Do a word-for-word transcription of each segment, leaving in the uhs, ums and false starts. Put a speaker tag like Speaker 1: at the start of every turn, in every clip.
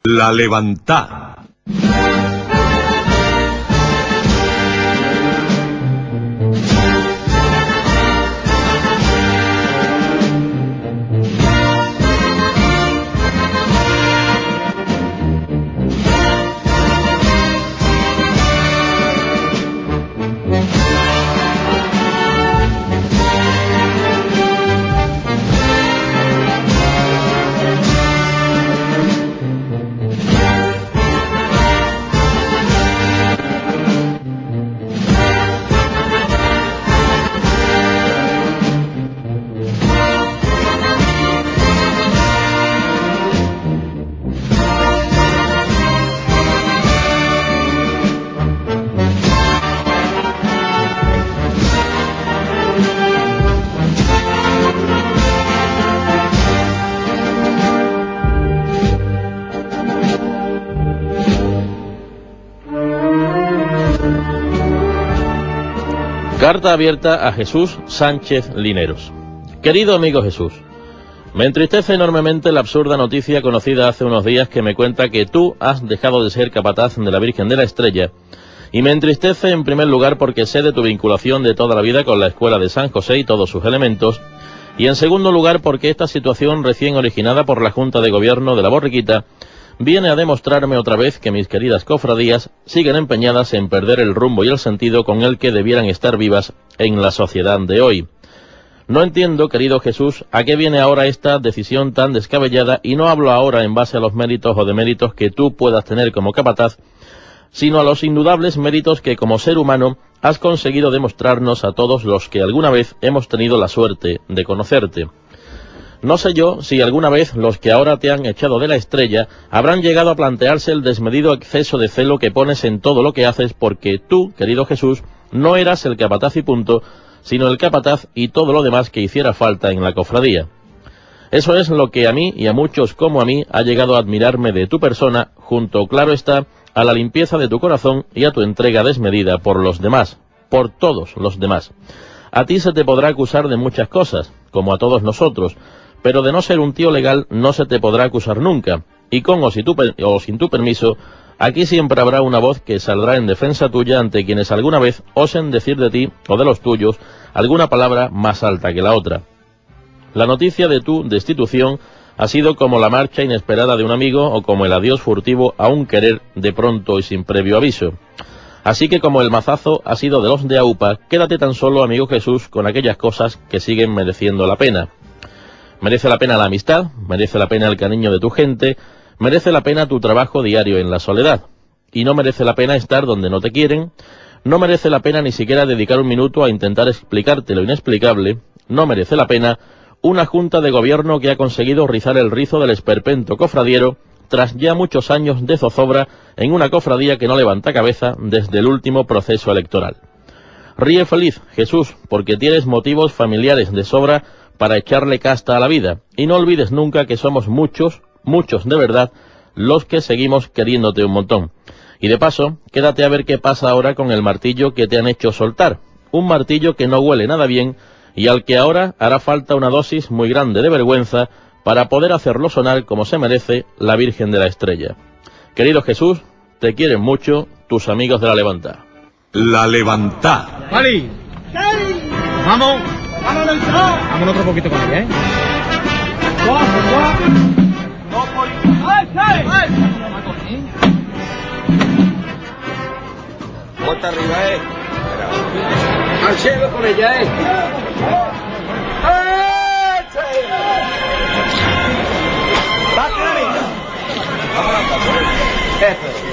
Speaker 1: La Levantada.
Speaker 2: Carta abierta a Jesús Sánchez Lineros. Querido amigo Jesús, me entristece enormemente la absurda noticia conocida hace unos días que me cuenta que tú has dejado de ser capataz de la Virgen de la Estrella, y me entristece en primer lugar porque sé de tu vinculación de toda la vida con la Escuela de San José y todos sus elementos, y en segundo lugar porque esta situación recién originada por la Junta de Gobierno de la Borriquita viene a demostrarme otra vez que mis queridas cofradías siguen empeñadas en perder el rumbo y el sentido con el que debieran estar vivas en la sociedad de hoy. No entiendo, querido Jesús, a qué viene ahora esta decisión tan descabellada, y no hablo ahora en base a los méritos o deméritos que tú puedas tener como capataz, sino a los indudables méritos que como ser humano has conseguido demostrarnos a todos los que alguna vez hemos tenido la suerte de conocerte. No sé yo si alguna vez los que ahora te han echado de la Estrella habrán llegado a plantearse el desmedido exceso de celo que pones en todo lo que haces, porque tú, querido Jesús, no eras el capataz y punto, sino el capataz y todo lo demás que hiciera falta en la cofradía. Eso es lo que a mí y a muchos como a mí ha llegado a admirarme de tu persona, junto, claro está, a la limpieza de tu corazón y a tu entrega desmedida por los demás, por todos los demás. A ti se te podrá acusar de muchas cosas, como a todos nosotros, pero de no ser un tío legal no se te podrá acusar nunca, y con o sin, tu, o sin tu permiso, aquí siempre habrá una voz que saldrá en defensa tuya ante quienes alguna vez osen decir de ti o de los tuyos alguna palabra más alta que la otra. La noticia de tu destitución ha sido como la marcha inesperada de un amigo o como el adiós furtivo a un querer de pronto y sin previo aviso. Así que como el mazazo ha sido de los de AUPA, quédate tan solo, amigo Jesús, con aquellas cosas que siguen mereciendo la pena. Merece la pena la amistad, merece la pena el cariño de tu gente, merece la pena tu trabajo diario en la soledad. Y no merece la pena estar donde no te quieren, no merece la pena ni siquiera dedicar un minuto a intentar explicarte lo inexplicable, no merece la pena una junta de gobierno que ha conseguido rizar el rizo del esperpento cofradiero tras ya muchos años de zozobra en una cofradía que no levanta cabeza desde el último proceso electoral. Ríe feliz, Jesús, porque tienes motivos familiares de sobra para echarle casta a la vida, y no olvides nunca que somos muchos, muchos de verdad, los que seguimos queriéndote un montón. Y de paso, quédate a ver qué pasa ahora con el martillo que te han hecho soltar, un martillo que no huele nada bien, y al que ahora hará falta una dosis muy grande de vergüenza para poder hacerlo sonar como se merece la Virgen de la Estrella. Querido Jesús, te quieren mucho tus amigos de La Levantada.
Speaker 1: La Levantada.
Speaker 3: ¡Vale! ¡Vamos! ¡Vámonos! Vámonos otro poquito con ella, ¿eh? ¡Guau, guau! ¡No, por... ¡Ay, ay! ¡Ay!
Speaker 4: ¡Bota arriba, eh! ¡Al cielo con ella, eh! ¡Va, Clarita! ¡Vámonos, ¡eso!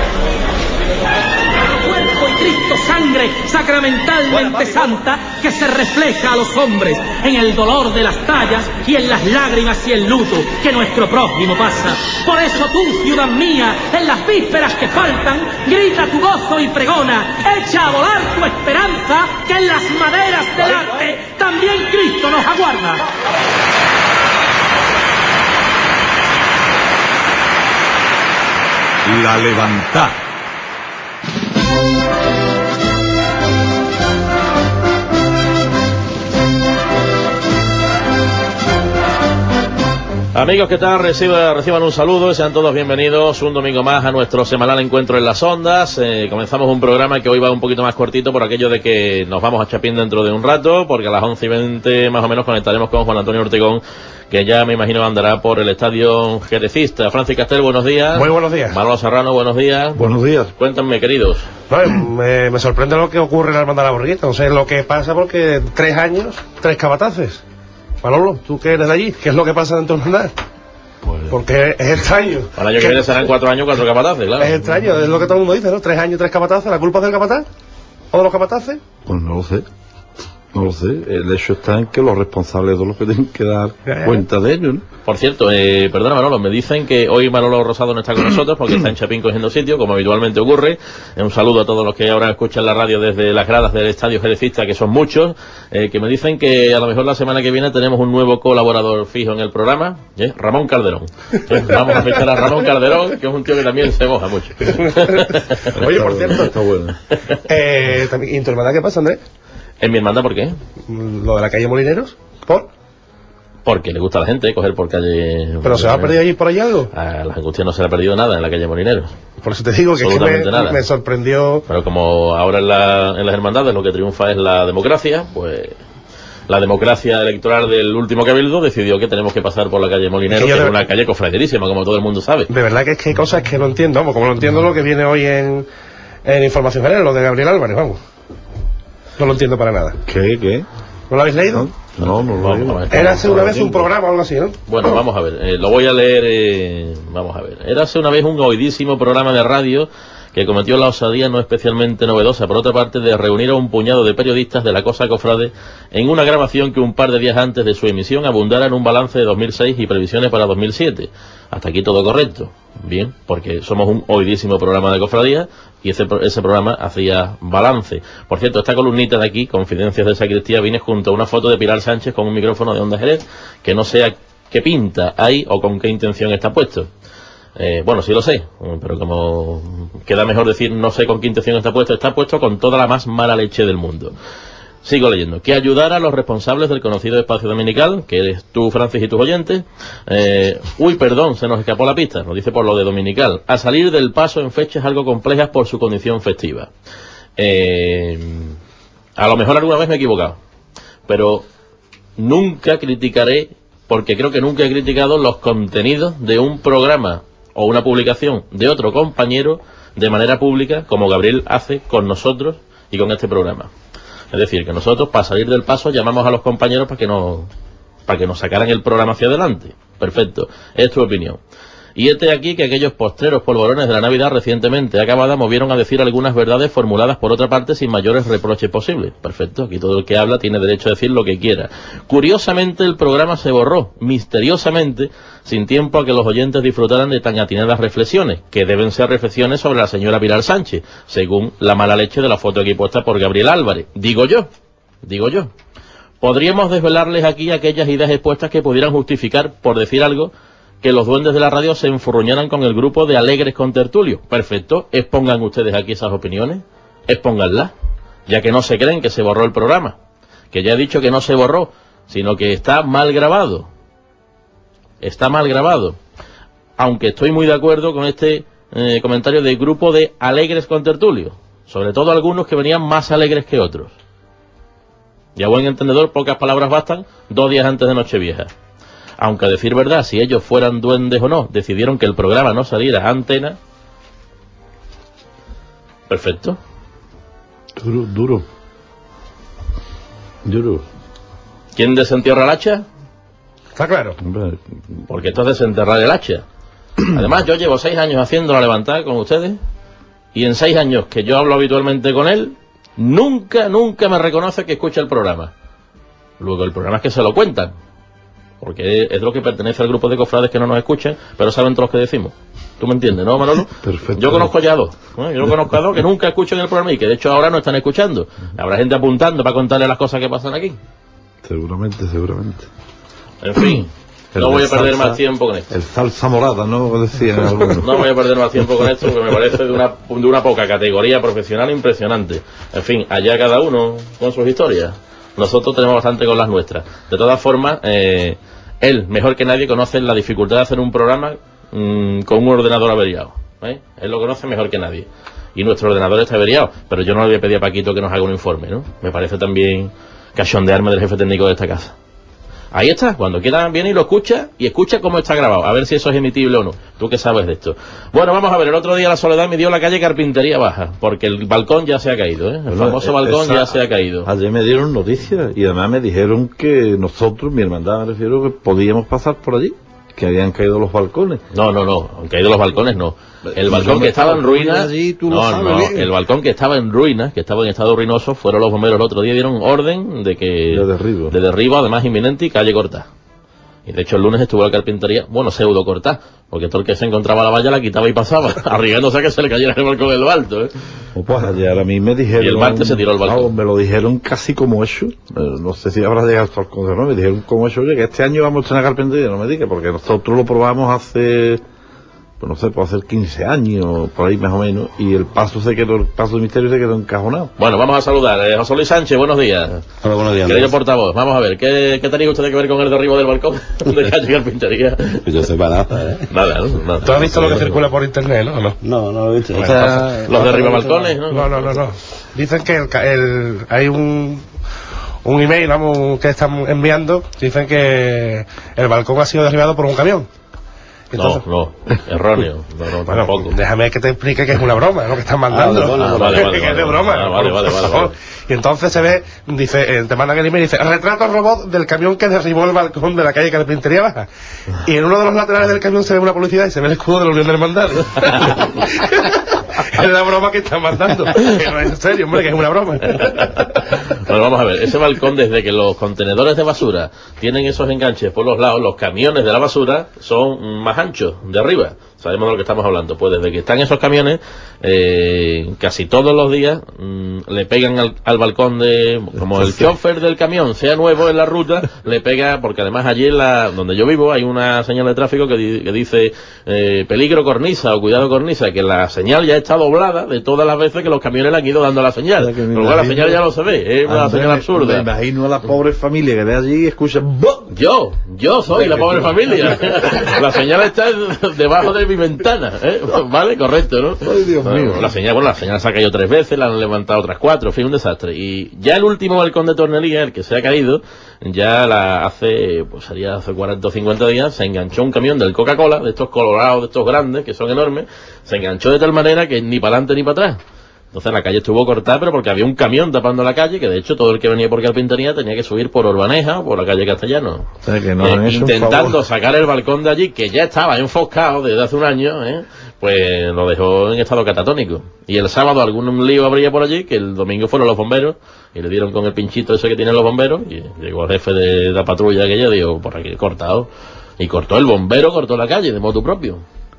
Speaker 5: Cuerpo y Cristo sangre sacramentalmente santa que se refleja a los hombres en el dolor de las tallas y en las lágrimas y el luto que nuestro prójimo pasa. Por eso tú, ciudad mía, en las vísperas que faltan, grita tu gozo y pregona, echa a volar tu esperanza, que en las maderas del arte también Cristo nos aguarda.
Speaker 1: La Levantada.
Speaker 2: Amigos, ¿qué tal? Reciba, reciban un saludo y sean todos bienvenidos un domingo más a nuestro semanal encuentro en las ondas. Eh, comenzamos un programa que hoy va un poquito más cortito por aquello de que nos vamos a Chapín dentro de un rato, porque a las once y veinte más o menos conectaremos con Juan Antonio Ortegón, que ya me imagino andará por el estadio jerezista. Francis Castel, buenos días.
Speaker 6: Muy buenos días.
Speaker 2: Manolo Serrano, buenos días.
Speaker 6: Buenos días.
Speaker 2: Cuéntanme, queridos.
Speaker 6: No, me, me sorprende lo que ocurre en la Hermandad de la Borriquita. No sé lo que pasa porque tres años, tres capataces. Manolo, tú que eres de allí, ¿qué es lo que pasa dentro de la hermandad? Pues, porque es extraño.
Speaker 2: Para el año que viene serán cuatro años, cuatro capataces, claro.
Speaker 6: Es extraño, es lo que todo el mundo dice, ¿no? Tres años, tres capataces. ¿La culpa es del capataz? ¿O de los capataces?
Speaker 7: Pues no lo sé. No lo sé. El hecho está en que los responsables son los que tienen que dar
Speaker 6: ya, ya.
Speaker 7: cuenta de ello, ¿no?
Speaker 2: Por cierto, eh, perdona Manolo, me dicen que hoy Manolo Rosado no está con nosotros porque está en Chapín cogiendo sitio, como habitualmente ocurre. Un saludo a todos los que ahora escuchan la radio desde las gradas del estadio jerezista, que son muchos, eh, que me dicen que a lo mejor la semana que viene tenemos un nuevo colaborador fijo en el programa, ¿eh? Ramón Calderón. ¿Eh? Vamos a fichar a Ramón Calderón, que es un tío que también se moja mucho.
Speaker 6: Oye, por cierto, está bueno. Eh, ¿Y en tu hermandad qué pasa, Andrés?
Speaker 2: ¿En mi hermandad por qué?
Speaker 6: Lo de la calle Molineros, ¿por?
Speaker 2: Porque le gusta a la gente coger por calle...
Speaker 6: ¿Pero se va a perder allí por ahí algo?
Speaker 2: A la Angustia no se le ha perdido nada en la calle Molineros.
Speaker 6: Por eso te digo que, es que me, me sorprendió...
Speaker 2: Pero como ahora en, la, en las hermandades lo que triunfa es la democracia, pues... La democracia electoral del último cabildo decidió que tenemos que pasar por la calle Molineros, que es una calle cofraderísima, como todo el mundo sabe.
Speaker 6: De verdad que es que hay cosas que no entiendo, vamos, como no entiendo lo que viene hoy en, en Información General, lo de Gabriel Álvarez, vamos. No lo entiendo para nada.
Speaker 7: ¿Qué? ¿Qué?
Speaker 6: ¿No lo habéis leído?
Speaker 7: No, no, no lo he leído.
Speaker 6: Era hace una vez un programa o algo así, ¿no?
Speaker 2: Bueno, vamos a ver, eh, lo voy a leer, eh, vamos a ver. Era hace una vez un oidísimo programa de radio que cometió la osadía no especialmente novedosa, por otra parte, de reunir a un puñado de periodistas de la Cosa Cofrade en una grabación que un par de días antes de su emisión abundara en un balance de dos mil seis y previsiones para dos mil siete. Hasta aquí todo correcto. Bien, porque somos un oidísimo programa de cofradía y ese, ese programa hacía balance. Por cierto, esta columnita de aquí, Confidencias de Sacristía, viene junto a una foto de Pilar Sánchez con un micrófono de Onda Jerez, que no sé a qué pinta ahí o con qué intención está puesto. Eh, bueno, sí lo sé, pero como queda mejor decir no sé con qué intención está puesto, está puesto con toda la más mala leche del mundo. Sigo leyendo. Que ayudara a los responsables del conocido espacio dominical, que eres tú, Francis, y tus oyentes. Eh, uy, perdón, se nos escapó la pista, nos dice por lo de dominical. A salir del paso en fechas algo complejas por su condición festiva. Eh, a lo mejor alguna vez me he equivocado, pero nunca criticaré, porque creo que nunca he criticado los contenidos de un programa o una publicación de otro compañero de manera pública, como Gabriel hace con nosotros y con este programa. Es decir, que nosotros, para salir del paso, llamamos a los compañeros para que nos, para que nos sacaran el programa hacia adelante. Perfecto, es tu opinión. Y este aquí que aquellos postreros polvorones de la Navidad recientemente acabada movieron a decir algunas verdades formuladas por otra parte sin mayores reproches posibles. Perfecto, aquí todo el que habla tiene derecho a decir lo que quiera. Curiosamente el programa se borró, misteriosamente, sin tiempo a que los oyentes disfrutaran de tan atinadas reflexiones, que deben ser reflexiones sobre la señora Pilar Sánchez, según la mala leche de la foto aquí puesta por Gabriel Álvarez. Digo yo, digo yo. Podríamos desvelarles aquí aquellas ideas expuestas que pudieran justificar, por decir algo, que los duendes de la radio se enfurruñaran con el grupo de alegres contertulios. Perfecto, expongan ustedes aquí esas opiniones, expónganlas, ya que no se creen que se borró el programa, que ya he dicho que no se borró, sino que está mal grabado, está mal grabado, aunque estoy muy de acuerdo con este eh, comentario del grupo de alegres contertulios, sobre todo algunos que venían más alegres que otros. Y a buen entendedor, pocas palabras bastan, dos días antes de Nochevieja. Aunque a decir verdad, si ellos fueran duendes o no, decidieron que el programa no saliera a antena. Perfecto.
Speaker 7: Duro, duro. Duro.
Speaker 2: ¿Quién desentierra el hacha?
Speaker 6: Está claro.
Speaker 2: Porque esto es desenterrar el hacha. Además, yo llevo seis años haciendo la levantada con ustedes, y en seis años que yo hablo habitualmente con él, nunca, nunca me reconoce que escucha el programa. Luego el programa es que se lo cuentan, porque es lo que pertenece al grupo de cofrades que no nos escuchan, pero saben todos los que decimos. ¿Tú me entiendes, no, Manolo?
Speaker 7: Perfecto.
Speaker 2: Yo conozco ya dos. ¿eh? Yo conozco a dos que nunca escuchan el programa y que de hecho ahora no están escuchando. Habrá gente apuntando para contarle las cosas que pasan aquí.
Speaker 7: Seguramente, seguramente.
Speaker 2: En fin,
Speaker 7: el
Speaker 2: no voy a perder
Speaker 7: salsa,
Speaker 2: más tiempo con esto.
Speaker 7: El salsa morada, ¿no? Decían algunos.
Speaker 2: No voy a perder más tiempo con esto porque me parece de una, de una poca categoría profesional impresionante. En fin, allá cada uno con sus historias. Nosotros tenemos bastante con las nuestras. De todas formas, eh, él, mejor que nadie, conoce la dificultad de hacer un programa mmm, con un ordenador averiado. ¿eh? Él lo conoce mejor que nadie. Y nuestro ordenador está averiado, pero yo no le voy a pedir a Paquito que nos haga un informe, ¿no? Me parece también cachondearme del jefe técnico de esta casa. Ahí está, cuando quiera viene y lo escucha, y escucha cómo está grabado, a ver si eso es emitible o no. Tú que sabes de esto. Bueno, vamos a ver, el otro día la Soledad me dio la calle Carpintería Baja, porque el balcón ya se ha caído, ¿eh? El
Speaker 7: Bueno,
Speaker 2: famoso balcón
Speaker 7: esa,
Speaker 2: ya se ha caído.
Speaker 7: Ayer me dieron noticias y además me dijeron que nosotros, mi hermandad me refiero, que podíamos pasar por allí, que habían caído los balcones.
Speaker 2: No, no, no, han caído los balcones no. El balcón que estaba en ruinas, no, no, el balcón que estaba en ruinas, que estaba en estado ruinoso, fueron los bomberos el otro día, dieron orden de que...
Speaker 7: De derribo.
Speaker 2: De derribo, además inminente, y calle corta. Y de hecho el lunes estuvo la carpintería, bueno, pseudo corta, porque todo el que se encontraba la valla la quitaba y pasaba, arriesgándose a que se le cayera el balcón en lo alto, ¿eh?
Speaker 7: O pues ayer a mí me dijeron...
Speaker 2: Y el martes se tiró el balcón.
Speaker 7: No, me lo dijeron casi como hecho, eh, no sé si habrá llegado hasta el consejo, ¿no? Me dijeron como hecho, oye, que este año vamos a tener carpintería, no me digas, porque nosotros lo probamos hace... pues no sé, puede hacer quince años, por ahí más o menos, y el paso se quedó, el paso de misterio se quedó encajonado.
Speaker 2: Bueno, vamos a saludar. Eh, José Luis Sánchez, buenos días.
Speaker 8: Hola, buenos días.
Speaker 2: Querido portavoz, vamos a ver, ¿qué, qué tenía usted que ver con el derribo del balcón de calle Carpintería?
Speaker 8: Pues yo sepa nada, ¿eh?
Speaker 2: Nada, ¿no? Nada.
Speaker 6: ¿Tú has visto lo que circula por internet, no? ¿No?
Speaker 8: No, no lo he visto.
Speaker 6: Bueno,
Speaker 8: O sea,
Speaker 2: Los derriba balcones, ¿no?
Speaker 6: No, no, no, no. Dicen que el, ca- el, hay un, un email, vamos, que están enviando, dicen que el balcón ha sido derribado por un camión. Entonces,
Speaker 2: no, no, erróneo. No, no,
Speaker 6: bueno,
Speaker 2: tampoco.
Speaker 6: déjame que te explique que es una broma, lo que están mandando.
Speaker 8: Ah, bueno,
Speaker 2: Ah, vale, vale,
Speaker 6: que es de
Speaker 2: vale,
Speaker 6: broma.
Speaker 2: ah, vale, vale,
Speaker 6: por
Speaker 2: vale,
Speaker 6: favor.
Speaker 2: vale.
Speaker 6: Y entonces se ve, dice, eh, te mandan el email y dice, retrato robot del camión que derribó el balcón de la calle Carpintería Baja. Y en uno de los laterales del camión se ve una publicidad y se ve el escudo de la Unión de Hermandades. Es la broma que están mandando. Que no es en serio, hombre, que es una broma.
Speaker 2: Bueno, vamos a ver, ese balcón, desde que los contenedores de basura tienen esos enganches por los lados, los camiones de la basura son más anchos, de arriba. Sabemos de lo que estamos hablando. Pues desde que están esos camiones, eh, casi todos los días mmm, le pegan al, al balcón de... Como el chofer del camión sea nuevo en la ruta, le pega, porque además allí en la, donde yo vivo hay una señal de tráfico que, di, que dice eh, peligro cornisa o cuidado cornisa, que la señal ya está doblada de todas las veces que los camiones le han ido dando la señal. Por lo cual la señal ya no se ve, es una
Speaker 7: Andrés,
Speaker 2: señal absurda.
Speaker 7: Me imagino a la pobre familia que ve allí y escucha...
Speaker 2: Yo, yo soy la pobre familia. La señal está debajo de mi ventana, ¿eh? Vale, correcto, ¿no?
Speaker 7: Ay, Dios mío.
Speaker 2: Bueno, la señal, bueno, la señal se ha caído tres veces, la han levantado otras cuatro, en fin, un desastre. Y ya el último balcón de Tornería, el que se ha caído, ya la hace, pues sería hace cuarenta o cincuenta días, se enganchó un camión del Coca-Cola, de estos colorados, de estos grandes, que son enormes, se enganchó de tal manera que ni para adelante ni para atrás. Entonces la calle estuvo cortada, pero porque había un camión tapando la calle, que de hecho todo el que venía por Carpintería tenía que subir por Urbaneja o por la calle Castellano.
Speaker 7: O sea, que no
Speaker 2: Eh,
Speaker 7: han hecho un
Speaker 2: intentando
Speaker 7: favor.
Speaker 2: sacar el balcón de allí, que ya estaba enfoscado desde hace un año, ¿eh? Pues lo dejó en estado catatónico. Y el sábado algún lío habría por allí, que el domingo fueron los bomberos, y le dieron con el pinchito ese que tienen los bomberos, y llegó el jefe de la patrulla aquella, digo, por aquí cortado. Y cortó el bombero, cortó la calle de motu propio.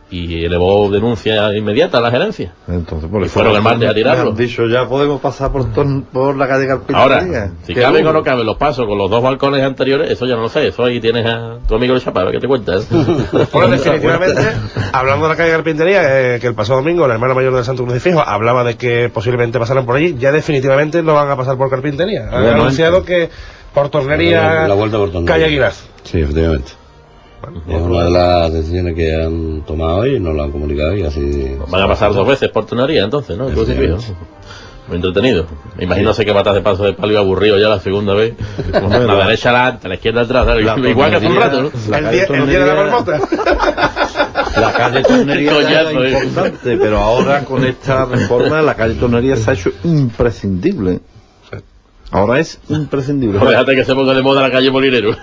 Speaker 2: Y elevó denuncia inmediata a la gerencia.
Speaker 7: Entonces, por
Speaker 2: Y
Speaker 7: eso
Speaker 2: fueron el martes a tirarlo.
Speaker 7: me han dicho, ya podemos pasar por, ton- por la calle Carpintería.
Speaker 2: Ahora, si
Speaker 7: Qué
Speaker 2: caben o
Speaker 7: duro.
Speaker 2: no caben los pasos con los dos balcones anteriores, eso ya no lo sé. Eso ahí tienes a tu amigo el Chaparo, ¿qué te cuentas?
Speaker 6: Bueno, definitivamente, hablando de la calle Carpintería, eh, que el pasado domingo la hermana mayor del Santo Crucifijo hablaba de que posiblemente pasaran por allí, ya definitivamente no van a pasar por Carpintería. Han
Speaker 7: Bueno,
Speaker 6: anunciado que por Tornería,
Speaker 8: La, la vuelta por Tornería.
Speaker 6: calle Aguilar.
Speaker 8: Sí, efectivamente. Es una de las decisiones que han tomado hoy y nos lo han comunicado y así...
Speaker 2: Van a pasar dos veces por Tornería, entonces, ¿no? El Crucifijo. Muy entretenido. Imagínose que batas de paso de palio aburrido ya la segunda vez. La derecha adelante, la izquierda atrás, ¿no?
Speaker 7: La
Speaker 2: Igual que hace un rato, ¿no?
Speaker 7: La
Speaker 6: El
Speaker 7: calle
Speaker 6: día, el día de la
Speaker 7: Tornería-
Speaker 6: marmota.
Speaker 7: La calle Tornería
Speaker 2: Coñazo,
Speaker 7: ya era
Speaker 2: eh.
Speaker 7: importante, pero ahora con esta reforma la calle Tornería se ha hecho imprescindible. Ahora es imprescindible.
Speaker 2: No, déjate que se ponga de moda la calle Molinero.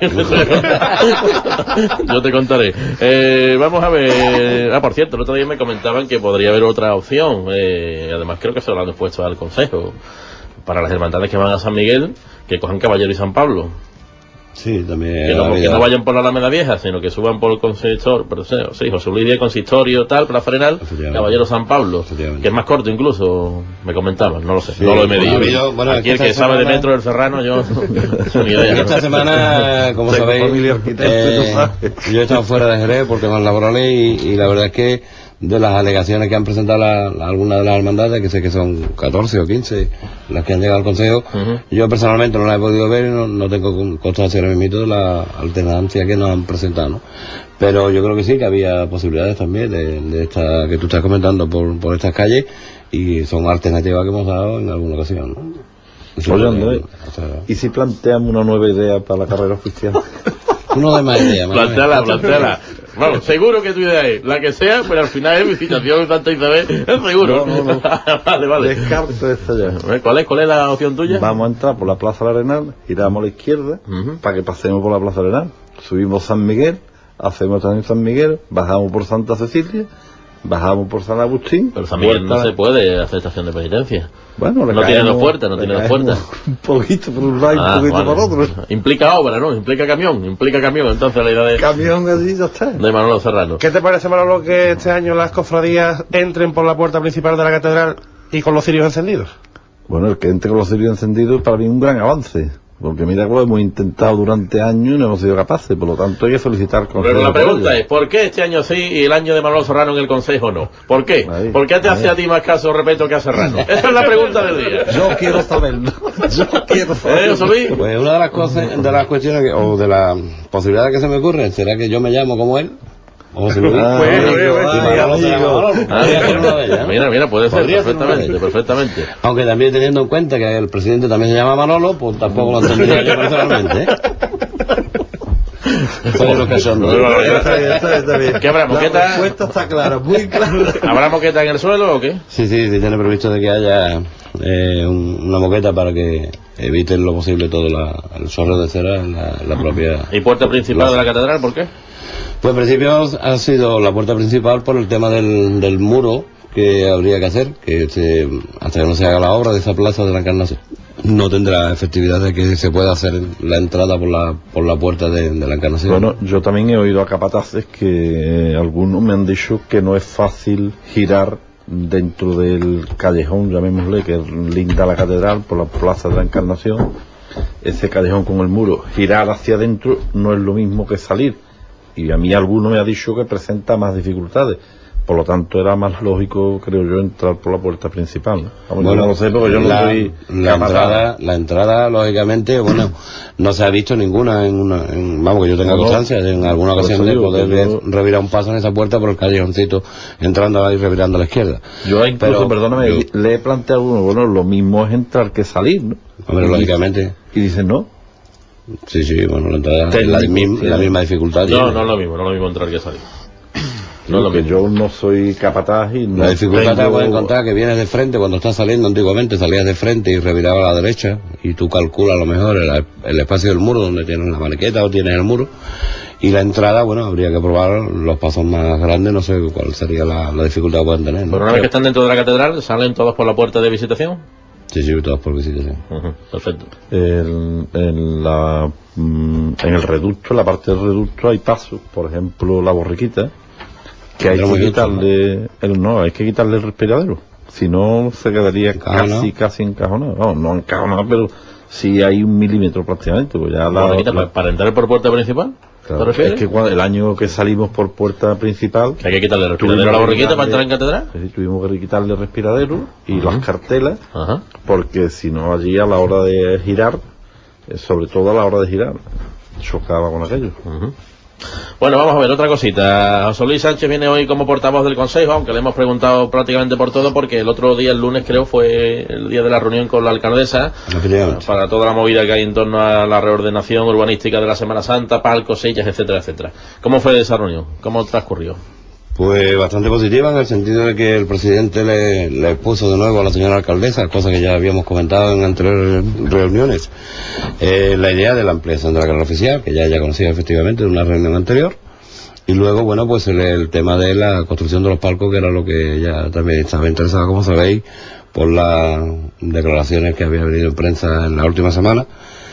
Speaker 2: Yo te contaré. Eh, vamos a ver. Ah, por cierto, el otro día me comentaban que podría haber otra opción. Eh, además, creo que se lo han puesto al Consejo. Para las hermandades que van a San Miguel, que cojan Caballero y San Pablo.
Speaker 8: Sí, también...
Speaker 2: Que no,
Speaker 8: ha
Speaker 2: que
Speaker 8: habido-
Speaker 2: no vayan por la Alameda Vieja, sino que suban por el consistorio, pero sí, sí, José Luis Díaz Consistorio, tal, para frenar,
Speaker 8: Efectivamente.
Speaker 2: Caballero San Pablo,
Speaker 8: Efectivamente.
Speaker 2: que es más corto incluso, me comentaban, no lo sé,
Speaker 8: Sí,
Speaker 2: no lo he
Speaker 8: bueno,
Speaker 2: medido.
Speaker 8: ha habido- bueno,
Speaker 2: Aquí
Speaker 8: es
Speaker 2: el
Speaker 8: que
Speaker 2: que
Speaker 8: esta
Speaker 2: sabe de
Speaker 8: semana-
Speaker 2: metro del Ferrano, yo, ni idea. ¿no?
Speaker 8: Esta semana, como
Speaker 7: Tengo
Speaker 8: sabéis,
Speaker 7: familia arquitecta,
Speaker 8: eh,
Speaker 7: tú sabes.
Speaker 8: yo he estado fuera de Jerez por temas laborales y, y la verdad es que de las alegaciones que han presentado la, la, algunas de las hermandades, que sé que son catorce o quince las que han llegado al Consejo. Uh-huh. Yo personalmente no las he podido ver y no, no tengo constancia ahora mismo de la alternancia que nos han presentado, ¿no? Pero yo creo que sí, que había posibilidades también de, de esta que tú estás comentando por, por estas calles, y son alternativas que hemos dado en alguna ocasión, ¿no?
Speaker 7: Oye, Andrés, o sea, ¿y si planteamos una nueva idea para la carrera oficial?
Speaker 8: No de más idea,
Speaker 2: planteala, planteala. Vamos, seguro que tu idea es la que sea, pero al final es visitación de Santa Isabel, es seguro.
Speaker 7: No, no, no.
Speaker 2: Vale, vale.
Speaker 7: Descarto esta ya.
Speaker 2: ¿Cuál es, cuál es la opción tuya?
Speaker 7: Vamos a entrar por la Plaza del Arenal, giramos a la izquierda, uh-huh, para que pasemos por la Plaza del Arenal, subimos San Miguel, hacemos también San Miguel, bajamos por Santa Cecilia, bajamos por San Agustín.
Speaker 2: Pero San Miguel no se puede hacer estación de penitencia.
Speaker 7: Bueno,
Speaker 2: no tiene dos puertas, no tiene dos puertas.
Speaker 7: Un poquito por un lado y ah, un poquito vale. por otro.
Speaker 2: Implica obra, ¿no? Implica camión, implica camión, entonces la idea de...
Speaker 7: Camión allí ya está.
Speaker 2: De Manolo Serrano.
Speaker 6: ¿Qué te parece, Manolo, que este año las cofradías entren por la puerta principal de la catedral y con los cirios encendidos?
Speaker 7: Bueno, el que entre con los cirios encendidos para mí es un gran avance. Porque mira que lo hemos intentado durante años y no hemos sido capaces, por lo tanto hay que felicitar con
Speaker 2: Pero la pregunta es, ¿por qué este año sí y el año de Manolo Serrano en el Consejo no? ¿Por qué? Ahí, ¿Por qué te ahí. hace a ti más caso, repito, que a Serrano? Esa es la pregunta del día.
Speaker 7: Yo quiero saberlo. Yo quiero saberlo.
Speaker 2: ¿Eh,
Speaker 8: pues una de las cosas, de las cuestiones que, o de las posibilidades que se me ocurren, ¿será que yo me llamo como él? O si lo
Speaker 2: ah, Mira, mira, puede ser perfectamente, perfectamente.
Speaker 8: Aunque también teniendo en cuenta que el presidente también se llama Manolo, pues tampoco lo entendería yo personalmente, ¿eh? Eso es lo que son.
Speaker 2: ¿Qué habrá moqueta?
Speaker 7: La respuesta está clara, muy clara.
Speaker 2: ¿Habrá moqueta en el suelo o qué?
Speaker 8: Sí, sí, sí, tiene previsto de que haya eh, un, una moqueta para que eviten lo posible todo la, el chorro de cera en la, la propia...
Speaker 2: ¿Y puerta principal la... de la catedral, por qué?
Speaker 8: Pues en principio ha sido la puerta principal por el tema del, del muro que habría que hacer, que se, hasta que no se haga la obra de esa plaza de la Encarnación no tendrá efectividad de que se pueda hacer la entrada por la por la puerta de, de la Encarnación.
Speaker 7: Bueno, yo también he oído a capataces que eh, algunos me han dicho que no es fácil girar dentro del callejón, llamémosle, que linda la catedral por la plaza de la Encarnación, ese callejón con el muro, girar hacia adentro no es lo mismo que salir. Y a mí alguno me ha dicho que presenta más dificultades, por lo tanto era más lógico, creo yo, entrar por la puerta principal, ¿no? Vamos, bueno, yo no lo sé porque yo no
Speaker 8: la,
Speaker 7: soy
Speaker 8: la entrada, la entrada lógicamente, bueno, no se ha visto ninguna en una, en, vamos, que yo tenga no, constancia en alguna ocasión de poder yo, revirar un paso en esa puerta por el callejoncito, entrando ahí y revirando a la izquierda.
Speaker 7: Yo incluso, pero, perdóname, yo, le he planteado a uno, bueno, lo mismo es entrar que salir, ¿no?
Speaker 8: Hombre, y, lógicamente.
Speaker 7: Y dicen no.
Speaker 8: Sí, sí, bueno, la entrada es la, misma, la misma dificultad.
Speaker 2: No, no es lo mismo, no es lo mismo entrar que salir.
Speaker 7: No es lo que yo no soy capataz y no.
Speaker 8: La dificultad tengo... te puedes encontrar que vienes de frente, cuando estás saliendo antiguamente salías de frente y revirabas a la derecha y tú calculas a lo mejor el, el espacio del muro donde tienes la manequeta o tienes el muro, y la entrada, bueno, habría que probar los pasos más grandes, no sé cuál sería la, la dificultad que pueden tener, ¿no?
Speaker 2: Pero una vez que están dentro de la catedral, ¿salen todos por la puerta de visitación?
Speaker 8: Sí, sí, todas por visitación.
Speaker 2: Uh-huh, perfecto.
Speaker 7: El, en, la, en el reducto, en la parte del reducto hay pasos, por ejemplo la borriquita, que hay que quitarle el, no, hay que quitarle el respiradero, si no se quedaría casi, casi encajonado. No, no encajonado, pero sí hay un milímetro prácticamente. Pues ya la,
Speaker 2: la,
Speaker 7: la,
Speaker 2: ¿Para entrar por puerta principal?
Speaker 7: Claro, ¿te refieres? Es que cuando, el año que salimos por puerta principal,
Speaker 2: ¿hay que quitarle el respiradero a la borriquita para entrar en catedral?
Speaker 7: Es decir, tuvimos que quitarle el respiradero y uh-huh. las cartelas,
Speaker 2: uh-huh.
Speaker 7: porque si no allí a la hora de girar, sobre todo a la hora de girar, chocaba con aquello.
Speaker 2: Uh-huh. Bueno, vamos a ver otra cosita. José Luis Sánchez viene hoy como portavoz del Consejo, aunque le hemos preguntado prácticamente por todo, porque el otro día, el lunes creo, fue el día de la reunión con la alcaldesa para toda la movida que hay en torno a la reordenación urbanística de la Semana Santa, palcos, sillas, etcétera, etcétera. ¿Cómo fue esa reunión? ¿Cómo transcurrió?
Speaker 8: Pues bastante positiva, en el sentido de que el presidente le, le puso de nuevo a la señora alcaldesa, cosa que ya habíamos comentado en anteriores reuniones, eh, la idea de la ampliación de la carrera oficial, que ya ya conocía efectivamente de una reunión anterior, y luego, bueno, pues el, el tema de la construcción de los palcos, que era lo que ella también estaba interesada, como sabéis, por las declaraciones que había venido en prensa en la última semana,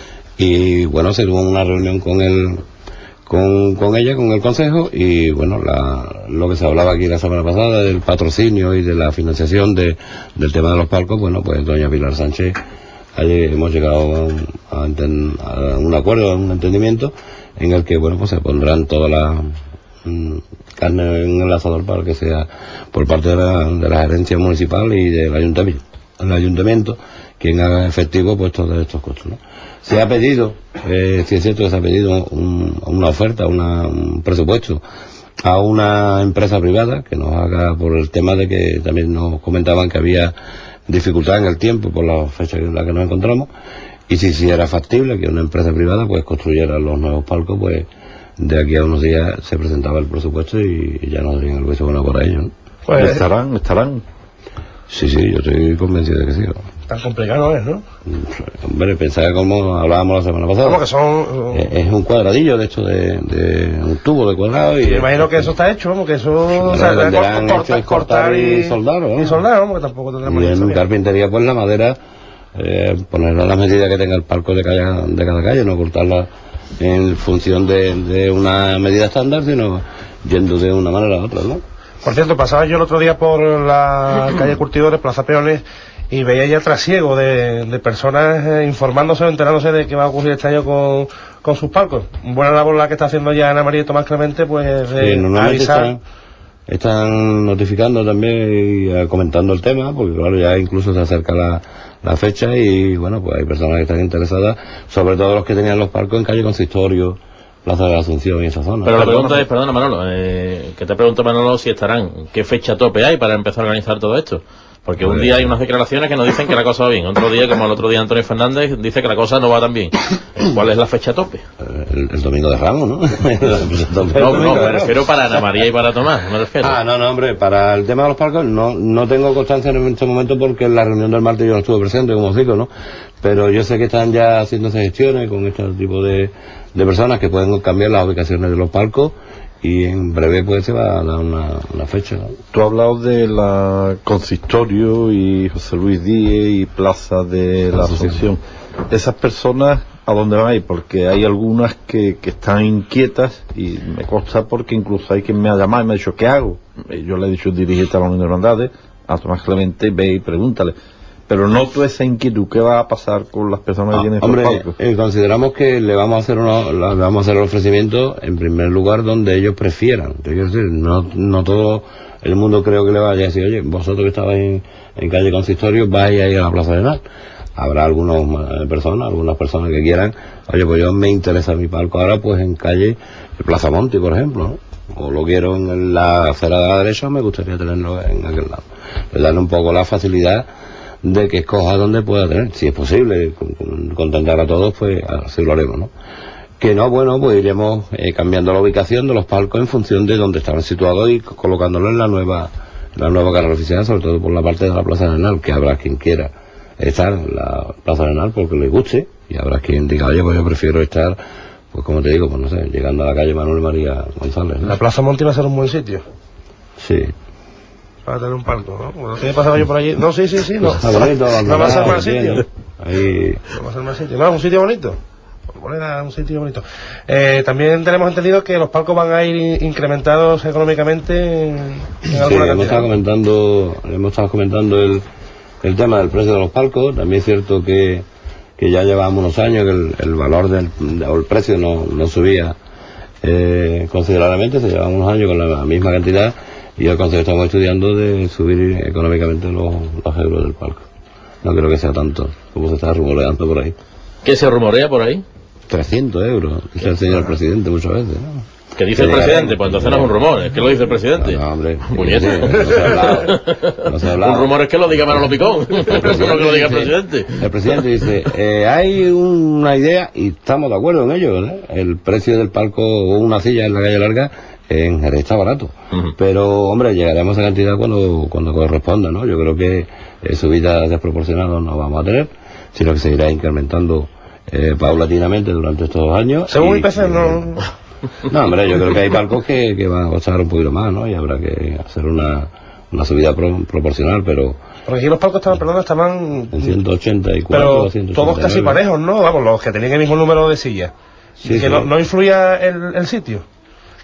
Speaker 8: y bueno, se tuvo una reunión con el... Con, con ella, con el Consejo, y bueno, la, lo que se hablaba aquí la semana pasada del patrocinio y de la financiación de, del tema de los palcos, bueno, pues doña Pilar Sánchez, ayer hemos llegado a un, a, enten, a un acuerdo, a un entendimiento en el que, bueno, pues se pondrán todas las mmm, carne en el asador para que sea por parte de la, de la gerencia municipal y del ayuntamiento, el ayuntamiento quien haga efectivo pues todos estos costos, ¿no? Se ha pedido, eh, si es cierto que se ha pedido un, una oferta, una, un presupuesto a una empresa privada que nos haga, por el tema de que también nos comentaban que había dificultad en el tiempo por la fecha en la que nos encontramos, y si, si era factible que una empresa privada pues construyera los nuevos palcos, pues de aquí a unos días se presentaba el presupuesto y, y ya nos darían el visto bueno para ello, ¿no?
Speaker 7: Pues estarán, estarán.
Speaker 8: Sí, sí, yo estoy convencido de que sí, ¿no?
Speaker 6: Tan complicado no es, ¿no?
Speaker 8: Hombre, pensaba como hablábamos la semana pasada.
Speaker 6: ¿Cómo que son?
Speaker 8: Es, es un cuadradillo de hecho de, de un tubo de cuadrado y...
Speaker 6: Sí, me imagino que eso está hecho, vamos, que eso...
Speaker 8: Bueno,
Speaker 6: o sea,
Speaker 8: venderán
Speaker 6: cortar,
Speaker 8: hecho y
Speaker 6: cortar,
Speaker 8: cortar y
Speaker 6: y
Speaker 8: soldar, ¿no?
Speaker 6: Y soldar, vamos, que tampoco tendremos
Speaker 8: Y
Speaker 6: ni
Speaker 8: en
Speaker 6: historia.
Speaker 8: carpintería pues la madera, eh, ponerla a la medida que tenga el palco de, calle, de cada calle, no cortarla en función de, de una medida estándar, sino yendo de una manera a otra, ¿no?
Speaker 6: Por cierto, pasaba yo el otro día por la calle Curtidores, Plaza Peones, y veía ya trasiego de, de personas eh, informándose o enterándose de qué va a ocurrir este año con, con sus palcos. Buena labor la que está haciendo ya Ana María y Tomás Clemente, pues de
Speaker 8: Sí, normalmente
Speaker 6: avisar.
Speaker 8: están, están notificando también y eh, comentando el tema, porque claro, ya incluso se acerca la, la fecha y bueno, pues hay personas que están interesadas, sobre todo los que tenían los palcos en calle Consistorio, Plaza de la Asunción y esa zona.
Speaker 2: Pero la pregunta es, perdona Manolo, eh, que te pregunto Manolo si estarán, ¿qué fecha tope hay para empezar a organizar todo esto? Porque un día hay unas declaraciones que nos dicen que la cosa va bien, otro día, como el otro día Antonio Fernández, dice que la cosa no va tan bien. ¿Cuál es la fecha tope?
Speaker 8: El, el domingo de Ramos, ¿no?
Speaker 2: No, no, me refiero para Ana María y para Tomás, me refiero.
Speaker 8: Ah, no, no, hombre, para el tema de los palcos no, no tengo constancia en este momento porque en la reunión del martes yo no estuve presente, como os digo, ¿no? Pero yo sé que están ya haciéndose gestiones con este tipo de, de personas que pueden cambiar las ubicaciones de los palcos y en breve pues se va a dar una, una fecha, ¿no?
Speaker 7: Tú has hablado de la Consistorio y José Luis Díez y Plaza de la Asunción. Esas personas, ¿a dónde van a ir? Porque hay algunas que, que están inquietas y me consta porque incluso hay quien me ha llamado y me ha dicho ¿qué hago? Yo le he dicho dirigirte a la Unión de Hermandades, a Tomás Clemente, ve y pregúntale. Pero noto esa inquietud, ¿qué va a pasar con las personas
Speaker 8: Ah,
Speaker 7: que tienen
Speaker 8: hombre,
Speaker 7: estos palcos?
Speaker 8: eh, consideramos que le vamos a hacer uno, le vamos a hacer el ofrecimiento en primer lugar donde ellos prefieran. Te quiero decir, no, no todo el mundo creo que le vaya a decir, oye, vosotros que estabais en, en calle Consistorio vais a ir a la Plaza Arenal. Habrá algunas eh, personas, algunas personas que quieran, oye, pues yo me interesa mi palco ahora pues en calle Plaza Monte, por ejemplo, ¿no? O lo quiero en la acera de la derecha o me gustaría tenerlo en aquel lado. Le dan un poco la facilidad de que escoja donde pueda tener, si es posible, con, con, contentar a todos, pues así lo haremos, ¿no? Que no, bueno, pues iremos eh, cambiando la ubicación de los palcos en función de donde estaban situados y colocándolo en la nueva la nueva carrera oficial, sobre todo por la parte de la Plaza Arenal, que habrá quien quiera estar en la Plaza Arenal porque le guste, y habrá quien diga, oye, pues yo prefiero estar, pues como te digo, pues no sé, llegando a la calle Manuel María González, ¿no?
Speaker 6: La Plaza Monte va a ser un buen sitio
Speaker 8: Sí.
Speaker 6: para tener un palco, ¿no? Bueno, ¿qué pasaba yo por allí? No, sí, sí, sí, no.
Speaker 8: Está bonito,
Speaker 6: No va a ser mal sitio.
Speaker 8: Ahí.
Speaker 6: No va a ser mal sitio. No, es un sitio bonito. Bolera, un sitio bonito. Eh, también tenemos entendido que los palcos van a ir incrementados económicamente en, en
Speaker 8: Sí,
Speaker 6: alguna
Speaker 8: hemos
Speaker 6: cantidad.
Speaker 8: estado comentando, hemos estado comentando el, el tema del precio de los palcos. También es cierto que, que ya llevábamos unos años que el, el valor del, o el precio no, no subía eh, considerablemente, se llevaban unos años con la misma cantidad y el Consejo estamos estudiando de subir económicamente los, los euros del palco. No creo que sea tanto como se está rumoreando por ahí.
Speaker 2: ¿Qué se rumorea por ahí?
Speaker 8: trescientos euros, dice el señor presidente muchas veces, ¿no?
Speaker 2: ¿Qué dice el presidente? Pues entonces no es un rumor, es que lo dice el presidente.
Speaker 8: No, no, hombre.
Speaker 2: Puñeta.
Speaker 8: No se ha hablado. No se ha hablado.
Speaker 2: Un rumor es que lo diga Manolo Picón, no que lo diga el presidente.
Speaker 8: El presidente dice, eh, hay una idea, y estamos de acuerdo en ello, ¿verdad? El precio del palco o una silla en la calle larga en Jerez está barato. Uh-huh. Pero, hombre, llegaremos a esa cantidad cuando, cuando corresponda, ¿no? Yo creo que eh, subidas desproporcionadas no vamos a tener, sino que se irá incrementando eh, paulatinamente durante estos dos años.
Speaker 6: Según I P C, no...
Speaker 8: No, hombre, yo creo que hay palcos que, que van a costar un poquito más, ¿no? Y habrá que hacer una, una subida pro, proporcional, pero...
Speaker 6: Porque aquí los palcos estaban, perdón, estaban...
Speaker 8: En ciento ochenta y cuatro,
Speaker 6: pero
Speaker 8: ciento ochenta y nueve.
Speaker 6: todos casi parejos, ¿no? Vamos, los que tenían el mismo número de sillas.
Speaker 8: Sí,
Speaker 6: que
Speaker 8: sí.
Speaker 6: no, no influía el, el sitio.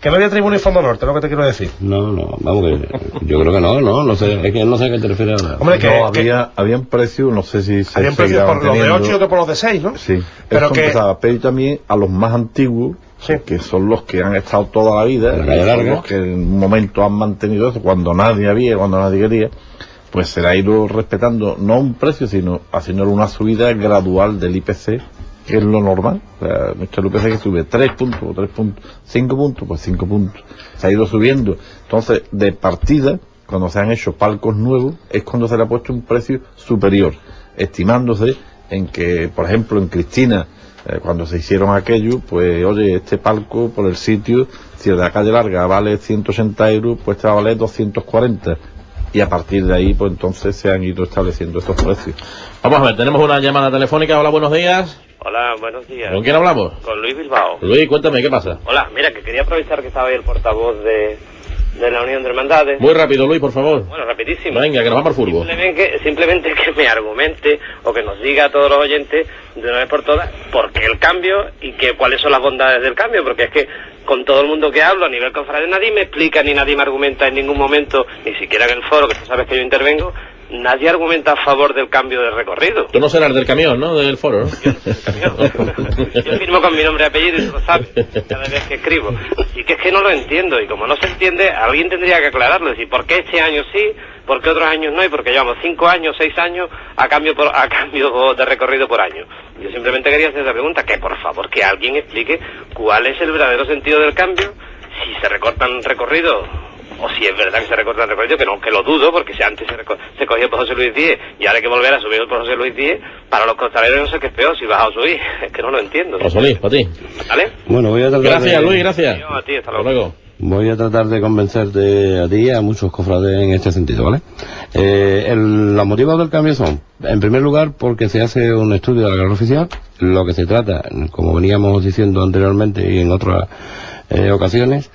Speaker 6: Que no había tribuna y fondo norte, es lo que te quiero decir.
Speaker 8: No, no, vamos que yo creo que no, no, no sé, es que no sé a qué te refieres ahora.
Speaker 6: Hombre, que,
Speaker 7: no,
Speaker 6: que
Speaker 7: había, habían precios, no sé si se
Speaker 6: habían precios por los de ocho y otros por los de seis, ¿no?
Speaker 7: Sí,
Speaker 6: pero
Speaker 7: eso
Speaker 6: que
Speaker 7: empezaba, pero también a los más antiguos, sí, que son los que han estado toda la vida,
Speaker 8: la calle larga,
Speaker 7: los que en un momento han mantenido eso, cuando nadie había, cuando nadie quería, pues se le ha ido respetando, no un precio, sino haciéndole una subida gradual del I P C, que es lo normal. O sea, nuestro I P C que sube tres puntos, tres puntos, cinco puntos, pues cinco puntos. Se ha ido subiendo. Entonces, de partida, cuando se han hecho palcos nuevos, es cuando se le ha puesto un precio superior, estimándose en que, por ejemplo, en Cristina, eh, cuando se hicieron aquello, pues, oye, este palco por el sitio, si el de la calle larga vale ciento ochenta euros, pues te va a valer doscientos cuarenta. Y a partir de ahí, pues entonces se han ido estableciendo estos precios.
Speaker 2: Vamos a ver, tenemos una llamada telefónica. Hola, buenos días.
Speaker 9: Hola, buenos días.
Speaker 2: ¿Con quién hablamos?
Speaker 9: Con Luis Bilbao.
Speaker 2: Luis, cuéntame, ¿qué pasa?
Speaker 9: Hola, mira, que quería aprovechar que estaba ahí el portavoz de, de la Unión de Hermandades.
Speaker 2: Muy rápido, Luis, por favor.
Speaker 9: Bueno, rapidísimo.
Speaker 2: Venga, que nos vamos al furbo.
Speaker 9: Simplemente, simplemente que me argumente, o que nos diga a todos los oyentes, de una vez por todas, por qué el cambio y que, cuáles son las bondades del cambio, porque es que con todo el mundo que hablo a nivel cofrade nadie me explica ni nadie me argumenta en ningún momento, ni siquiera en el foro, que tú sabes que yo intervengo, nadie argumenta a favor del cambio de recorrido.
Speaker 2: Tú no serás del camión, ¿no? Del foro, ¿no?
Speaker 9: Yo, no del camión. Yo firmo con mi nombre y apellido y tú lo sabes, cada vez que escribo. Y que es que no lo entiendo, y como no se entiende, alguien tendría que aclararlo, decir, ¿por qué este año sí, por qué otros años no? Y porque llevamos cinco años, seis años a cambio por, a cambio de recorrido por año. Yo simplemente quería hacer esa pregunta, que por favor que alguien explique cuál es el verdadero sentido del cambio, si se recortan recorridos, o si es verdad que se recorta el recorrido, que no, que lo dudo, porque si antes se, se cogía por José Luis Díez y ahora hay que volver a subir por José Luis Díez, para los costaleros no sé qué es peor, si vas a subir, es que no lo entiendo.
Speaker 2: José Luis, para ti.
Speaker 9: ¿Vale?
Speaker 8: Bueno, voy a tratar
Speaker 2: Gracias,
Speaker 8: de...
Speaker 2: Luis, gracias.
Speaker 9: Yo, a ti, hasta
Speaker 2: luego.
Speaker 9: luego.
Speaker 8: Voy a tratar de convencerte a ti y a muchos cofrades en este sentido, ¿vale? Eh, el, los motivos del cambio son, en primer lugar, porque se hace un estudio de la carrera oficial, lo que se trata, como veníamos diciendo anteriormente y en otras eh, ocasiones,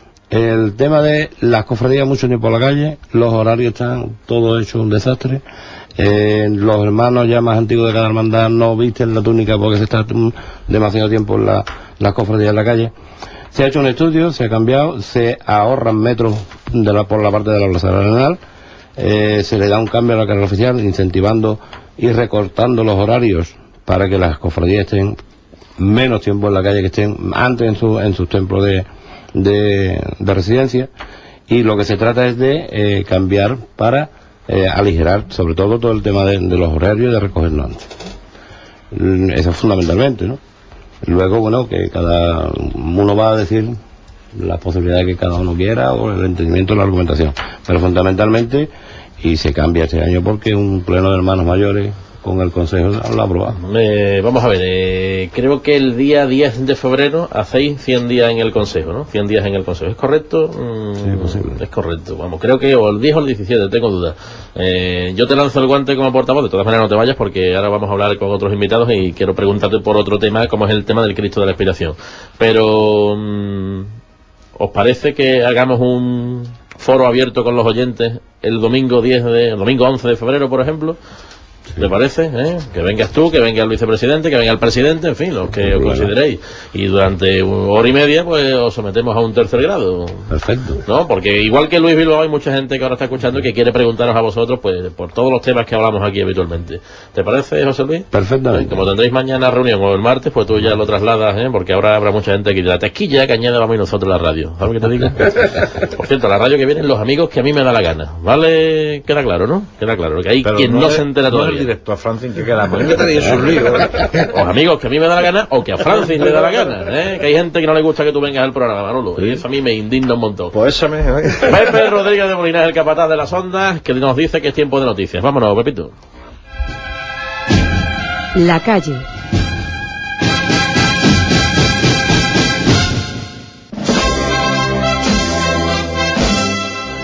Speaker 8: el tema de las cofradías mucho tiempo por la calle, los horarios están todo hecho un desastre, eh, los hermanos ya más antiguos de cada hermandad no visten la túnica porque se está demasiado tiempo en la, las cofradías en la calle. Se ha hecho un estudio, se ha cambiado, se ahorran metros de la, por la parte de la Plaza Arenal, eh, se le da un cambio a la carrera oficial, incentivando y recortando los horarios para que las cofradías estén menos tiempo en la calle, que estén antes en, su, en sus templos de, de, de residencia, y lo que se trata es de eh, cambiar para eh, aligerar sobre todo todo el tema de, de los horarios y de recogernos antes. Eso fundamentalmente, ¿no? Luego, bueno, que cada uno va a decir las posibilidades que cada uno quiera o el entendimiento de la argumentación, pero fundamentalmente, y se cambia este año porque un pleno de hermanos mayores con el Consejo lo ha aprobado.
Speaker 2: Eh, vamos a ver, eh, creo que el día diez de febrero hacéis cien días en el Consejo, ¿no? cien días en el Consejo, ¿es correcto? Mm,
Speaker 8: sí, posible.
Speaker 2: Es correcto, vamos, creo que o el diez o el diecisiete, tengo dudas. Eh, yo te lanzo el guante como portavoz, de todas maneras no te vayas porque ahora vamos a hablar con otros invitados y quiero preguntarte por otro tema, como es el tema del Cristo de la Expiración. Pero, mm, ¿os parece que hagamos un foro abierto con los oyentes el domingo diez de, el domingo once de febrero, por ejemplo? ¿Te parece? ¿Eh? Que vengas tú, que venga el vicepresidente, que venga el presidente, en fin, los que os consideréis. Y durante una hora y media, pues os sometemos a un tercer grado.
Speaker 8: Perfecto.
Speaker 2: ¿No? Porque igual que Luis Bilbao, hay mucha gente que ahora está escuchando y que quiere preguntaros a vosotros, pues, por todos los temas que hablamos aquí habitualmente. ¿Te parece, José Luis?
Speaker 8: Perfectamente.
Speaker 2: Como tendréis mañana reunión o el martes, pues tú ya lo trasladas, ¿eh? Porque ahora habrá mucha gente que dirá, Tesquilla, que añade vamos y nosotros la radio. ¿Sabes qué te digo? Por cierto, la radio que vienen los amigos que a mí me da la gana. ¿Vale? Queda claro, ¿no? Queda claro. Que hay
Speaker 7: Pero
Speaker 2: quien no,
Speaker 7: no
Speaker 2: se entera todavía.
Speaker 7: Directo a Francine que quedamos. ¿Qué tenéis un lío?
Speaker 2: Os amigos que a mí me da la gana o que a Francis le da la gana, ¿eh? Que hay gente que no le gusta que tú vengas al programa, Manolo, y eso a mí me indigna un montón.
Speaker 7: Pues eso me...
Speaker 2: Pepe Rodríguez de Molina es el capataz de las ondas, que nos dice que es tiempo de noticias. Vámonos, Pepito.
Speaker 10: La calle.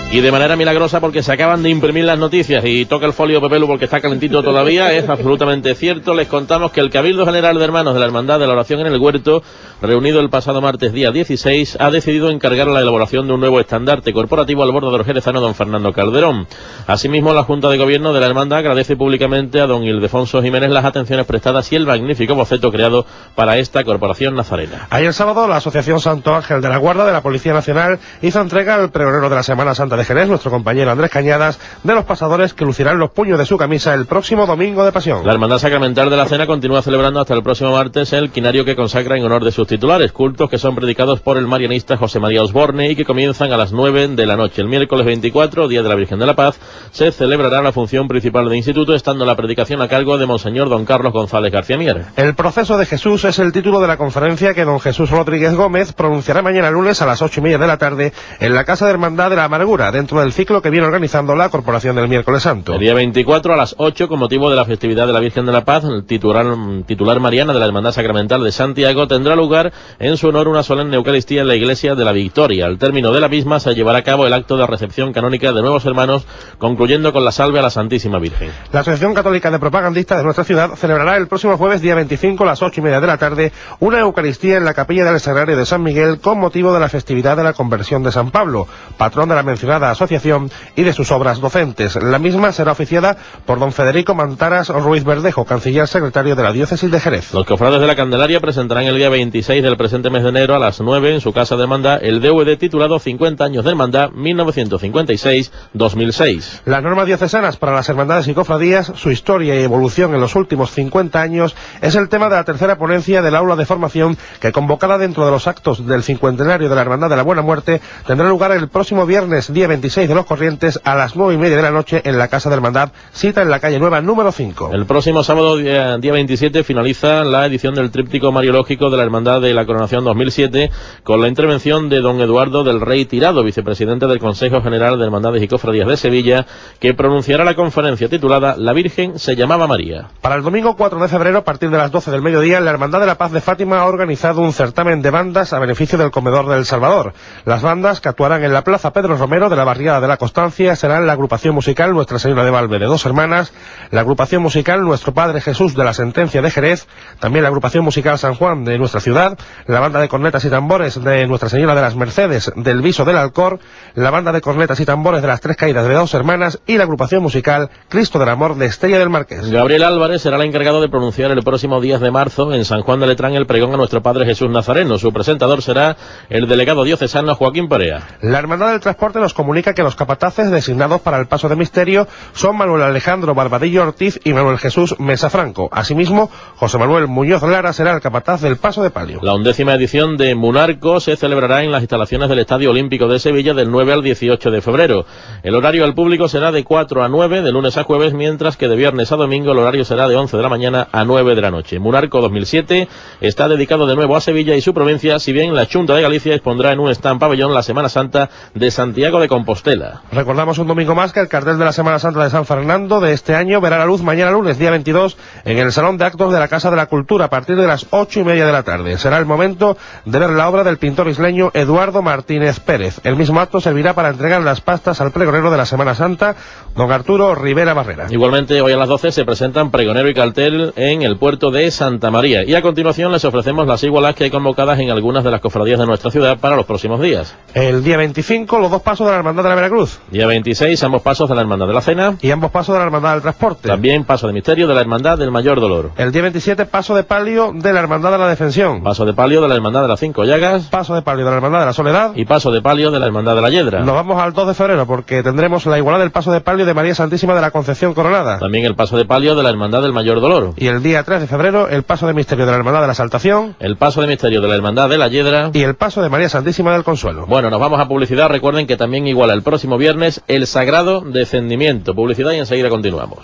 Speaker 2: Y de manera milagrosa, porque se acaban de imprimir las noticias y toca el folio Pepelu porque está calentito todavía, es absolutamente cierto. Les contamos que el Cabildo General de Hermanos de la Hermandad de la Oración en el Huerto, reunido el pasado martes día dieciséis, ha decidido encargar la elaboración de un nuevo estandarte corporativo al bordador jerezano don Fernando Calderón. Asimismo, la Junta de Gobierno de la Hermandad agradece públicamente a don Ildefonso Jiménez las atenciones prestadas y el magnífico boceto creado para esta corporación nazarena.
Speaker 6: Ayer sábado, la Asociación Santo Ángel de la Guarda de la Policía Nacional hizo entrega al pregonero de la Semana Santa de Jerez, nuestro compañero Andrés Cañadas, de los pasadores que lucirán los puños de su camisa el próximo domingo de Pasión.
Speaker 2: La Hermandad Sacramental de la Cena continúa celebrando hasta el próximo martes el quinario que consacra en honor de sus titulares, cultos que son predicados por el marianista José María Osborne y que comienzan a las nueve de la noche. El miércoles veinticuatro, Día de la Virgen de la Paz, se celebrará la función principal de instituto, estando la predicación a cargo de Monseñor don Carlos González García Mier.
Speaker 6: El proceso de Jesús es el título de la conferencia que don Jesús Rodríguez Gómez pronunciará mañana lunes a las ocho y media de la tarde en la Casa de Hermandad de la Amargura, dentro del ciclo que viene organizando la Corporación del Miércoles Santo.
Speaker 2: El día veinticuatro a las ocho, con motivo de la festividad de la Virgen de la Paz, el titular, titular mariana de la Hermandad Sacramental de Santiago tendrá lugar en su honor una solemne Eucaristía en la Iglesia de la Victoria. Al término de la misma se llevará a cabo el acto de recepción canónica de nuevos hermanos, concluyendo con la salve a la Santísima Virgen.
Speaker 6: La Asociación Católica de Propagandistas de nuestra ciudad celebrará el próximo jueves día veinticinco a las ocho y media de la tarde una Eucaristía en la Capilla del Sagrario de San Miguel con motivo de la festividad de la conversión de San Pablo, patrón de la mencionada asociación y de sus obras docentes. La misma será oficiada por don Federico Mantaras Ruiz Verdejo, canciller secretario de la Diócesis de Jerez.
Speaker 2: Los cofrades de la Candelaria presentarán el día veintiséis del presente mes de enero a las nueve en su casa de hermandad el D V D titulado cincuenta años de hermandad mil novecientos cincuenta y seis dos mil seis.
Speaker 6: Las normas diocesanas para las hermandades y cofradías, su historia y evolución en los últimos cincuenta años es el tema de la tercera ponencia del aula de formación que, convocada dentro de los actos del cincuentenario de la Hermandad de la Buena Muerte, tendrá lugar el próximo viernes día veintiséis de los Corrientes a las nueve y media de la noche en la Casa de Hermandad, cita en la calle Nueva número cinco.
Speaker 2: El próximo sábado día, día veintisiete finaliza la edición del tríptico mariológico de la Hermandad de la Coronación dos mil siete con la intervención de don Eduardo del Rey Tirado, vicepresidente del Consejo General de Hermandades y Cofradías de Sevilla, que pronunciará la conferencia titulada La Virgen se llamaba María.
Speaker 6: Para el domingo cuatro de febrero, a partir de las doce del mediodía, la Hermandad de la Paz de Fátima ha organizado un certamen de bandas a beneficio del Comedor del Salvador. Las bandas que actuarán en la Plaza Pedro Romero de la barriada de la Constancia serán la agrupación musical Nuestra Señora de Valve de Dos Hermanas, la agrupación musical Nuestro Padre Jesús de la Sentencia de Jerez, también la agrupación musical San Juan de nuestra ciudad, la banda de cornetas y tambores de Nuestra Señora de las Mercedes del Viso del Alcor, la banda de cornetas y tambores de las Tres Caídas de Dos Hermanas y la agrupación musical Cristo del Amor de Estella del Marqués.
Speaker 2: Gabriel Álvarez será el encargado de pronunciar el próximo diez de marzo en San Juan de Letrán el pregón a Nuestro Padre Jesús Nazareno. Su presentador será el delegado diocesano Joaquín Perea.
Speaker 6: La Hermandad del Transporte nos comunica que los capataces designados para el paso de misterio son Manuel Alejandro Barbadillo Ortiz y Manuel Jesús Mesa Franco. Asimismo, José Manuel Muñoz Lara será el capataz del paso de palio.
Speaker 2: La undécima edición de Munarco se celebrará en las instalaciones del Estadio Olímpico de Sevilla del nueve al dieciocho de febrero. El horario al público será de cuatro a nueve de lunes a jueves, mientras que de viernes a domingo el horario será de once de la mañana a nueve de la noche. Munarco dos mil siete está dedicado de nuevo a Sevilla y su provincia, si bien la Xunta de Galicia expondrá en un stand pabellón la Semana Santa de Santiago de Compostela.
Speaker 6: Recordamos un domingo más que el cartel de la Semana Santa de San Fernando de este año verá la luz mañana lunes, día veintidós, en el Salón de Actos de la Casa de la Cultura a partir de las ocho y media de la tarde. Será el momento de ver la obra del pintor isleño Eduardo Martínez Pérez. El mismo acto servirá para entregar las pastas al pregonero de la Semana Santa, don Arturo Rivera Barrera.
Speaker 2: Igualmente, hoy a las doce se presentan pregonero y cartel en el puerto de Santa María. Y a continuación les ofrecemos las igualas que hay convocadas en algunas de las cofradías de nuestra ciudad para los próximos días.
Speaker 6: El día veinticinco, los dos pasos de la Hermandad de la Veracruz.
Speaker 2: Día veintiséis, ambos pasos de la Hermandad de la Cena.
Speaker 6: Y ambos pasos de la Hermandad del Transporte.
Speaker 2: También paso de misterio de la Hermandad del Mayor Dolor.
Speaker 6: El día veintisiete, paso de palio de la Hermandad de la Defensión.
Speaker 2: Paso de palio de la Hermandad de las Cinco Llagas.
Speaker 6: Paso de palio de la Hermandad de la Soledad.
Speaker 2: Y paso de palio de la Hermandad de la Hiedra.
Speaker 6: Nos vamos al dos de febrero porque tendremos la igualada del paso de palio de María Santísima de la Concepción Coronada.
Speaker 2: También el paso de palio de la Hermandad del Mayor Dolor.
Speaker 6: Y el día tres de febrero, el paso de misterio de la Hermandad de la Exaltación.
Speaker 2: El paso de misterio de la Hermandad de la Hiedra.
Speaker 6: Y el paso de María Santísima del Consuelo.
Speaker 2: Bueno, nos vamos a publicidad. Recuerden que también iguala el próximo viernes el Sagrado Descendimiento. Publicidad y enseguida continuamos.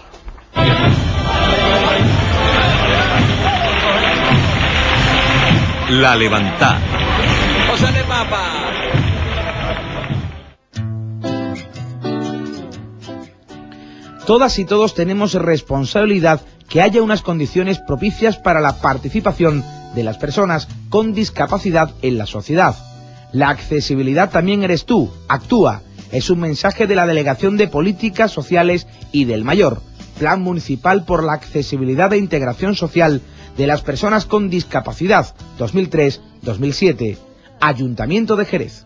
Speaker 1: La Levantá.
Speaker 10: Todas y todos tenemos responsabilidad que haya unas condiciones propicias para la participación de las personas con discapacidad en la sociedad. La accesibilidad también eres tú. Actúa. Es un mensaje de la Delegación de Políticas Sociales y del Mayor, Plan Municipal por la Accesibilidad e Integración Social de las Personas con Discapacidad dos mil tres dos mil siete, Ayuntamiento de Jerez.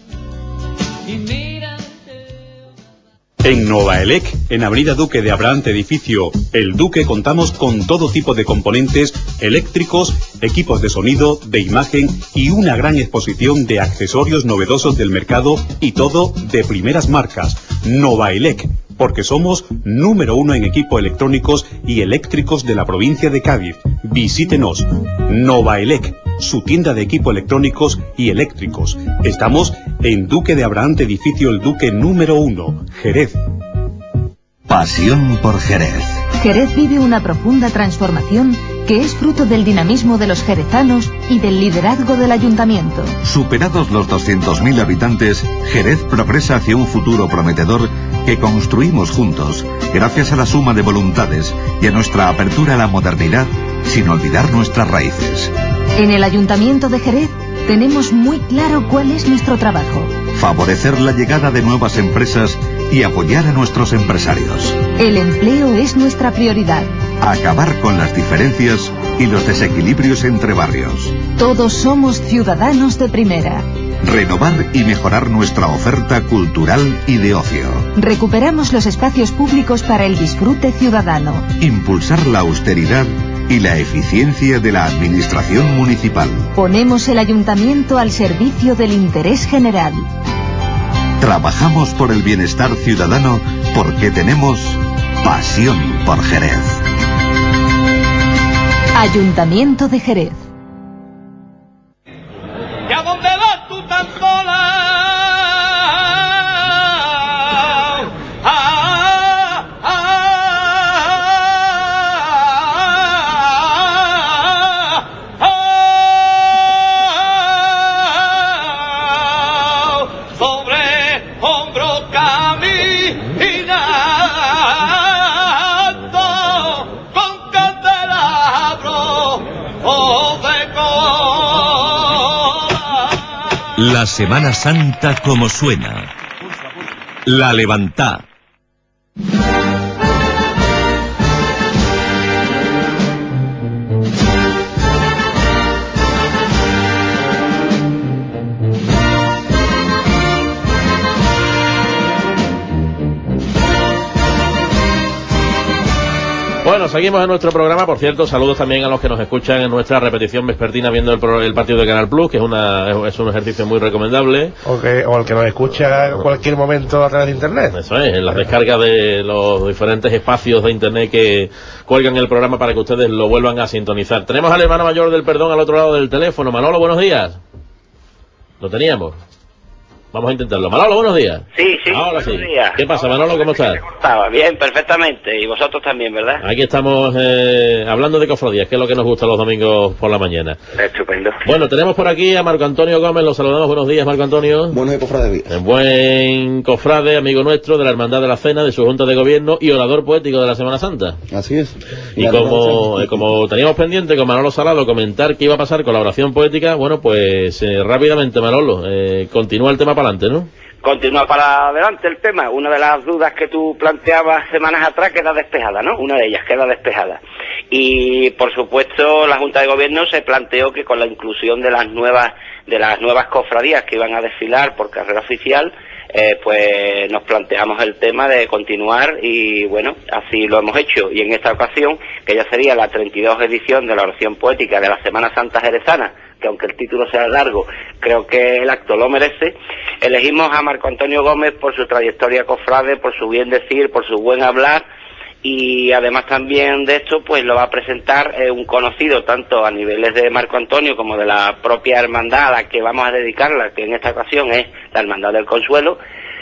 Speaker 11: En Novaelec, en Avenida Duque de Abraham, edificio El Duque, contamos con todo tipo de componentes eléctricos, equipos de sonido, de imagen y una gran exposición de accesorios novedosos del mercado y todo de primeras marcas. Novaelec, porque somos número uno en equipos electrónicos y eléctricos de la provincia de Cádiz. Visítenos. Novaelec, su tienda de equipos electrónicos y eléctricos. Estamos en Duque de Abraham, edificio El Duque número uno, Jerez.
Speaker 12: Pasión por Jerez.
Speaker 13: Jerez vive una profunda transformación que es fruto del dinamismo de los jerezanos y del liderazgo del ayuntamiento.
Speaker 12: Superados los doscientos mil habitantes, Jerez progresa hacia un futuro prometedor que construimos juntos, gracias a la suma de voluntades y a nuestra apertura a la modernidad, sin olvidar nuestras raíces.
Speaker 13: En el Ayuntamiento de Jerez tenemos muy claro cuál es nuestro trabajo.
Speaker 12: Favorecer la llegada de nuevas empresas y apoyar a nuestros empresarios.
Speaker 13: El empleo es nuestra prioridad.
Speaker 12: Acabar con las diferencias y los desequilibrios entre barrios.
Speaker 13: Todos somos ciudadanos de primera.
Speaker 12: Renovar y mejorar nuestra oferta cultural y de ocio.
Speaker 13: Recuperamos los espacios públicos para el disfrute ciudadano.
Speaker 12: Impulsar la austeridad y la eficiencia de la administración municipal.
Speaker 13: Ponemos el ayuntamiento al servicio del interés general.
Speaker 12: Trabajamos por el bienestar ciudadano porque tenemos pasión por Jerez.
Speaker 13: Ayuntamiento de Jerez.
Speaker 3: ¿Y a dónde vas tú tan sola? Ah, ah, ah, ah, sobre hombro caminando con candelabro o de
Speaker 1: La Semana Santa como suena. La Levantá.
Speaker 2: Bueno, seguimos en nuestro programa. Por cierto, saludos también a los que nos escuchan en nuestra repetición vespertina viendo el, pro, el partido de Canal Plus, que es una es un ejercicio muy recomendable.
Speaker 6: O, que, o el que nos escucha en cualquier momento a través de internet.
Speaker 2: Eso es, en las descargas de los diferentes espacios de internet que cuelgan el programa para que ustedes lo vuelvan a sintonizar. Tenemos al hermano mayor del perdón al otro lado del teléfono. Manolo, buenos días. Lo teníamos. Vamos a intentarlo. Manolo, buenos días.
Speaker 9: Sí, sí,
Speaker 2: Ahora sí.
Speaker 9: buenos días.
Speaker 2: ¿Qué pasa, Manolo? ¿Cómo estás?
Speaker 9: Estaba bien, perfectamente. Y vosotros también, ¿verdad?
Speaker 2: Aquí estamos eh, hablando de cofradías, que es lo que nos gusta los domingos por la mañana.
Speaker 9: Estupendo.
Speaker 2: Bueno, tenemos por aquí a Marco Antonio Gómez. Lo saludamos. Buenos días, Marco Antonio.
Speaker 14: Buenos días, cofrade.
Speaker 2: Buen cofrade, amigo nuestro de la Hermandad de la Cena, de su Junta de Gobierno y orador poético de la Semana Santa.
Speaker 14: Así es.
Speaker 2: Y como, eh, como teníamos pendiente con Manolo Salado comentar qué iba a pasar con la oración poética, bueno, pues eh, rápidamente, Manolo, eh, continúa el tema para adelante, ¿no?
Speaker 9: Continúa para adelante el tema. Una de las dudas que tú planteabas semanas atrás queda despejada, ¿no? Una de ellas queda despejada. Y, por supuesto, la Junta de Gobierno se planteó que con la inclusión de las nuevas de las nuevas cofradías que iban a desfilar por carrera oficial, eh, pues nos planteamos el tema de continuar y, bueno, así lo hemos hecho. Y en esta ocasión, que ya sería la treinta y dos edición de la oración poética de la Semana Santa Jerezana, que aunque el título sea largo, creo que el acto lo merece, elegimos a Marco Antonio Gómez por su trayectoria cofrade, por su bien decir, por su buen hablar, y además también de esto pues lo va a presentar eh, un conocido tanto a niveles de Marco Antonio como de la propia hermandad a la que vamos a dedicarla, que en esta ocasión es la Hermandad del Consuelo,